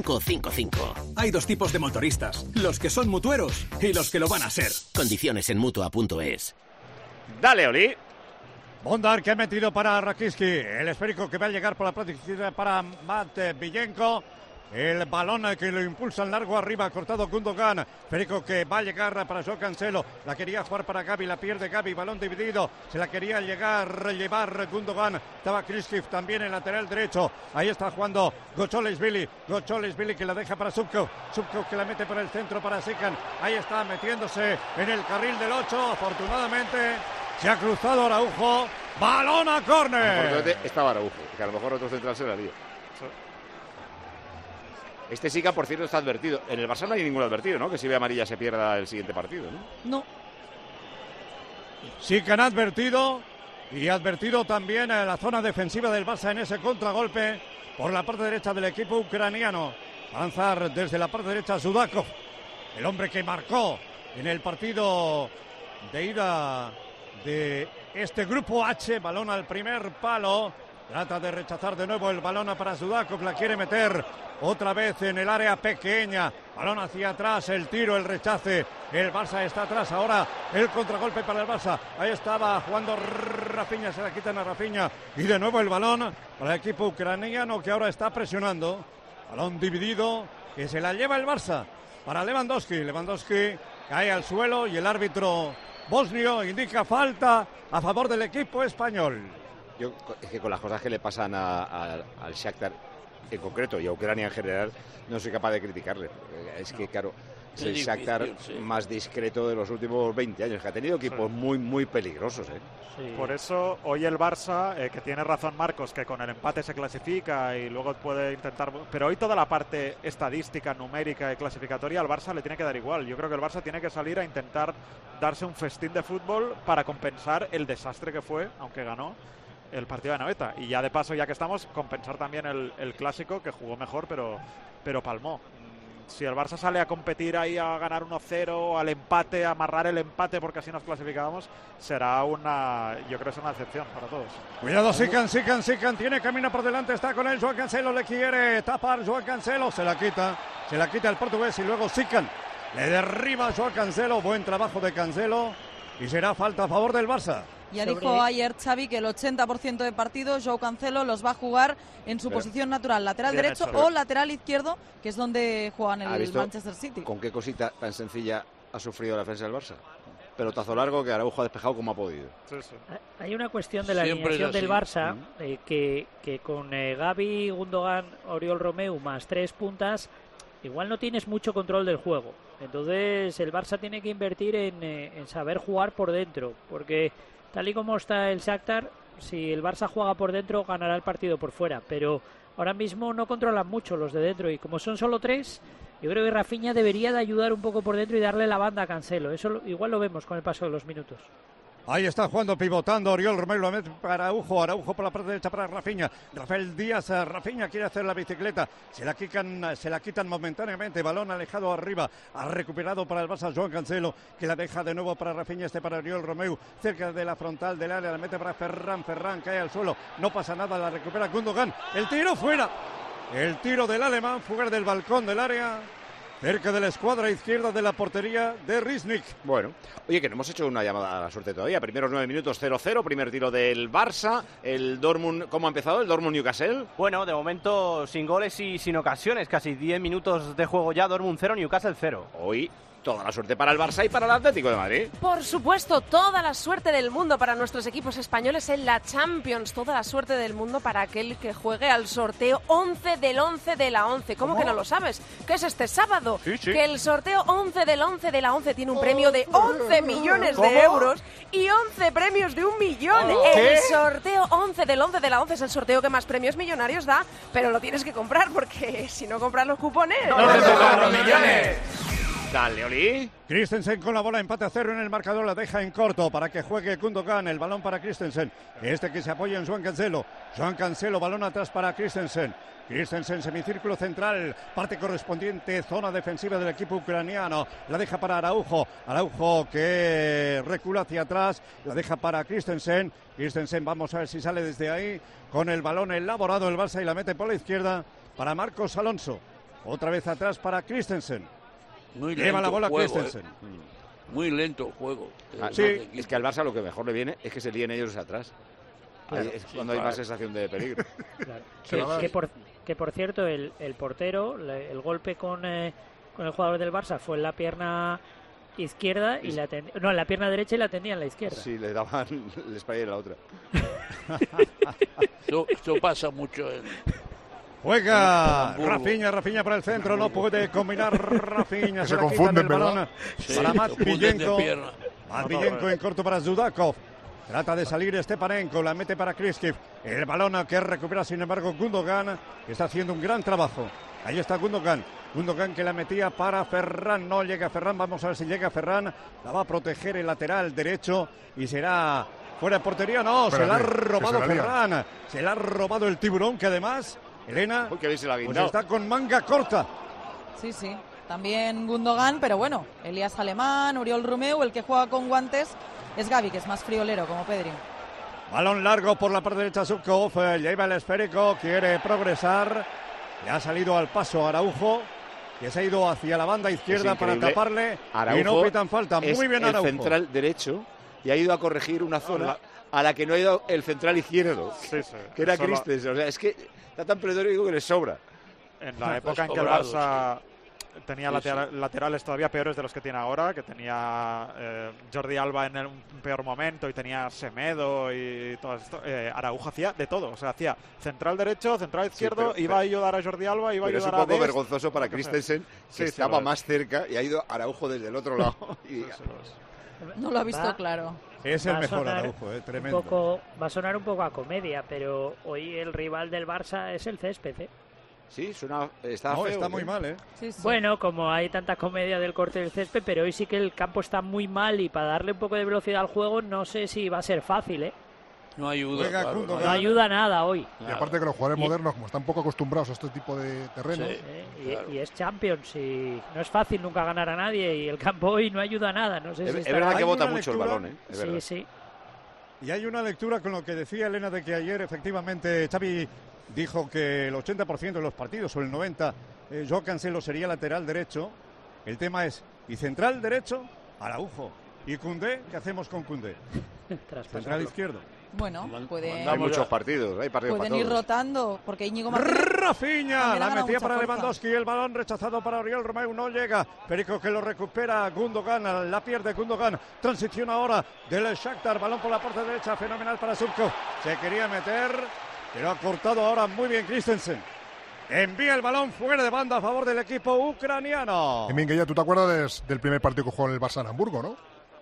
5555. Hay 2 tipos de motoristas, los que son mutueros y los que lo van a ser. Condiciones en Mutua.es. Dale, Oli. Bondar que ha metido para Rakiski. El esférico que va a llegar por la práctica para Matt Villenko. El balón que lo impulsa en largo arriba, cortado Gundogan. Esférico que va a llegar para Joao Cancelo. La quería jugar para Gavi, la pierde Gavi. Balón dividido. Se la quería llevar Gundogan. Estaba Kriskiv también en lateral derecho. Ahí está jugando Gocholis-Billy. Gocholis-Billy que la deja para Subkov. Subkov que la mete por el centro para Sikan. Ahí está metiéndose en el carril del 8. Afortunadamente se ha cruzado Araujo. Balón a córner. Estaba Araujo, que a lo mejor otro central se la dio. Este Sikan, por cierto, está advertido. En el Barça no hay ningún advertido, ¿no? Que si ve amarilla se pierda el siguiente partido, ¿no? No. Sikan advertido. Y advertido también en la zona defensiva del Barça en ese contragolpe por la parte derecha del equipo ucraniano. Avanzar desde la parte derecha Sudakov, el hombre que marcó en el partido de ida de este grupo H. Balón al primer palo. Trata de rechazar de nuevo el balón para Sudakov. La quiere meter otra vez en el área pequeña. Balón hacia atrás, el tiro, el rechace. El Barça está atrás ahora. El contragolpe para el Barça. Ahí estaba jugando Rafinha. Se la quitan a Rafinha. Y de nuevo el balón para el equipo ucraniano que ahora está presionando. Balón dividido que se la lleva el Barça para Lewandowski. Lewandowski cae al suelo y el árbitro bosnio indica falta a favor del equipo español. Yo es que con las cosas que le pasan al Shakhtar en concreto y a Ucrania en general, no soy capaz de criticarle. Es que, claro, es el Shakhtar más discreto de los últimos 20 años, que ha tenido equipos muy, muy peligrosos. Sí. Por eso, hoy el Barça, que tiene razón Marcos, que con el empate se clasifica y luego puede intentar... Pero hoy toda la parte estadística, numérica y clasificatoria al Barça le tiene que dar igual. Yo creo que el Barça tiene que salir a intentar darse un festín de fútbol para compensar el desastre que fue, aunque ganó, el partido de Anoeta. Y ya de paso, ya que estamos, compensar también el clásico, que jugó mejor, pero palmó. Si el Barça sale a competir ahí a ganar 1-0, al empate, a amarrar el empate porque así nos clasificamos, será yo creo que es una excepción para todos. Cuidado, Sikan, tiene camino por delante, está con él Joao Cancelo, le quiere tapar Joao Cancelo, se la quita el portugués y luego Sikan le derriba a Joao Cancelo. Buen trabajo de Cancelo y será falta a favor del Barça. Ya dijo ayer Xavi que el 80% de partidos Joao Cancelo los va a jugar en su posición natural, lateral derecho o lateral izquierdo, que es donde juegan el Manchester City. ¿Con qué cosita tan sencilla ha sufrido la defensa del Barça? Pelotazo largo que Araujo ha despejado como ha podido. Hay una cuestión de la alineación del Barça que con Gavi, Gundogan, Oriol Romeu más 3 puntas, igual no tienes mucho control del juego. Entonces el Barça tiene que invertir en saber jugar por dentro, porque tal y como está el Shakhtar, si el Barça juega por dentro, ganará el partido por fuera. Pero ahora mismo no controlan mucho los de dentro. Y como son solo 3, yo creo que Rafinha debería de ayudar un poco por dentro y darle la banda a Cancelo. Eso igual lo vemos con el paso de los minutos. Ahí está jugando, pivotando Oriol Romeu, lo mete para Araujo, Araujo por la parte derecha para Rafinha, Rafael Díaz, Rafinha quiere hacer la bicicleta, se la quitan momentáneamente, balón alejado arriba, ha recuperado para el Barça Joan Cancelo, que la deja de nuevo para Rafinha, para Oriol Romeu, cerca de la frontal del área, la mete para Ferran cae al suelo, no pasa nada, la recupera Gundogan, el tiro fuera, el tiro del alemán, fugar del balcón del área, cerca de la escuadra izquierda de la portería de Riznik. Bueno, oye, que no hemos hecho una llamada a la suerte todavía. Primeros 9 minutos 0-0, primer tiro del Barça. El Dortmund, ¿cómo ha empezado el Dortmund-Newcastle? Bueno, de momento sin goles y sin ocasiones. Casi 10 minutos de juego ya, Dortmund 0, Newcastle 0. Hoy toda la suerte para el Barça y para el Atlético de Madrid. Por supuesto, toda la suerte del mundo para nuestros equipos españoles en la Champions. Toda la suerte del mundo para aquel que juegue al sorteo 11 del 11 de la 11. ¿Cómo que no lo sabes? Que es este sábado. Sí. Que el sorteo 11 del 11 de la 11 tiene un premio de 11 millones de euros y 11 premios de 1 millón. El sorteo 11 del 11 de la 11 es el sorteo que más premios millonarios da, pero lo tienes que comprar porque si no compras los cupones... ¡No te tocan los millones! Dale, Oli. Christensen con la bola, empate a 0 en el marcador, la deja en corto para que juegue Gundogan, el balón para Christensen, que se apoya en Joan Cancelo, balón atrás para Christensen, semicírculo central, parte correspondiente, zona defensiva del equipo ucraniano, la deja para Araujo que recula hacia atrás, la deja para Christensen, vamos a ver si sale desde ahí, con el balón elaborado el Barça y la mete por la izquierda para Marcos Alonso, otra vez atrás para Christensen. Lleva la bola Christensen. Muy lento el juego. Sí, es que al Barça lo que mejor le viene es que se líen ellos atrás. Claro, es cuando hay más sensación de peligro. Claro. Que por cierto, el portero, el golpe con el jugador del Barça fue en la pierna izquierda y en la pierna derecha y la tenía en la izquierda. Sí, le daban el spray en la otra. Esto pasa mucho en... Juega Rafinha para el centro, no puede combinar Rafinha, se confunde el balón para Matviyenko en corto para Zudakov, trata de salir Stepanenko, la mete para Kriskiv, el balón que recupera sin embargo Gundogan, que está haciendo un gran trabajo, ahí está Gundogan que la metía para Ferran, no llega Ferran, vamos a ver si llega Ferran, la va a proteger el lateral derecho y será fuera de portería, no, se la ha robado Ferran, se la ha robado el tiburón que además... Elena, pues está con manga corta. Sí, también Gundogan, pero bueno, Elías Alemán, Oriol Romeu, el que juega con guantes es Gavi, que es más friolero, como Pedri. Balón largo por la parte derecha, Zubkov, lleva el esférico, quiere progresar, le ha salido al paso Araujo, que se ha ido hacia la banda izquierda para taparle, Araujo, y no pitan falta, muy bien Araujo. El central derecho, y ha ido a corregir una zona a la que no ha ido el central izquierdo, que era Christensen, o sea, es que... Está tan pletórico que le sobra. En la época en que el Barça tenía laterales todavía peores de los que tiene ahora, que tenía Jordi Alba en un peor momento y tenía Semedo y todo esto, Araujo hacía de todo, o sea, hacía central derecho, central izquierdo, iba a ayudar a Jordi Alba, iba a ayudar a... Es un poco vergonzoso para Christensen, que estaba más cerca y ha ido Araujo desde el otro lado. No lo ha visto claro. Es el mejor Araujo, tremendo. Va a sonar un poco a comedia, pero hoy el rival del Barça es el césped, Sí, está feo. Está muy mal, Sí. Bueno, como hay tanta comedia del corte del césped, pero hoy sí que el campo está muy mal y para darle un poco de velocidad al juego no sé si va a ser fácil, No ayuda. No ayuda nada hoy. Y aparte que los jugadores modernos, como están poco acostumbrados a este tipo de terrenos... Y es Champions y no es fácil nunca ganar a nadie y el campo hoy no ayuda a nada. No sé es verdad que bota mucho el balón, Sí. Y hay una lectura con lo que decía Elena de que ayer efectivamente Xavi dijo que el 80% de los partidos o el 90% Joan Cancelo sería lateral derecho. El tema es, ¿y central derecho? Araujo. ¿Y Koundé? ¿Qué hacemos con Koundé? Central izquierdo. Bueno, hay muchos partidos, pueden ir rotando, porque Íñigo Martínez... Rafinha, la metía para Lewandowski, el balón rechazado para Oriol Romeu, no llega, Perico que lo recupera, Gundogan, la pierde Gundogan, transición ahora del Shakhtar, balón por la parte derecha, fenomenal para Zubkov, se quería meter, pero ha cortado ahora muy bien Christensen. Envía el balón fuera de banda a favor del equipo ucraniano. Minguella, ¿tú te acuerdas del primer partido que jugó en el Barça en Hamburgo, no?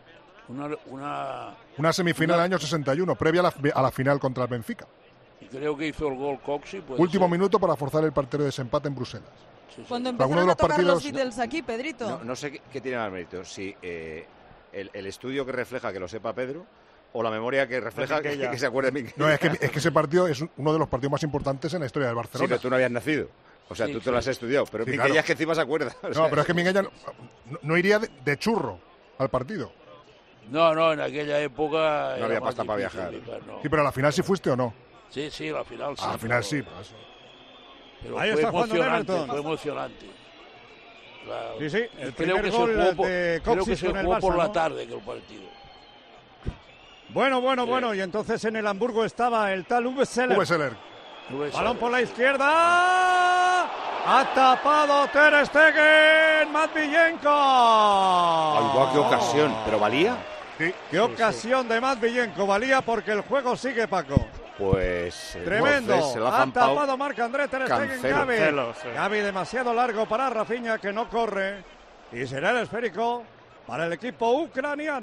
Una semifinal del año 61, previa a la final contra el Benfica. Y creo que hizo el gol Coxi. Último minuto para forzar el partido de desempate en Bruselas. Cuando empezaron a tocar los Beatles aquí, Pedrito. No sé qué tiene más mérito. Si el estudio que refleja, que lo sepa Pedro, o la memoria que refleja que se acuerde de mí. No, es que ese partido es uno de los partidos más importantes en la historia del Barcelona. Sí, pero tú no habías nacido. O sea, tú te lo has estudiado, pero Minguella claro. es que encima se acuerda. No, pero es que Minguella no iría de churro al partido. No, en aquella época... No había pasta para viajar. No. Sí, pero a la final sí fuiste o no. Sí, la final sí. A la final sí. Pues. Pero ahí fue está emocionante, fue emocionante. Sí, el creo primer que gol se jugó de creo Coxis que se con el jugó Barça, por la ¿no? tarde que el partido. Bueno, y entonces en el Hamburgo estaba el tal Uwe Seller. Balón por la izquierda. Ha tapado Ter Stegen, Matviyenko. Ay, guau, qué ocasión. ¿Pero valía? Sí. Qué ocasión de Matviyenko. Valía porque el juego sigue, Paco. Pues tremendo. Se lo ha tapado Marc-André Ter Stegen. Cancelo. Gavi demasiado largo para Rafinha, que no corre. Y será el esférico para el equipo ucraniano.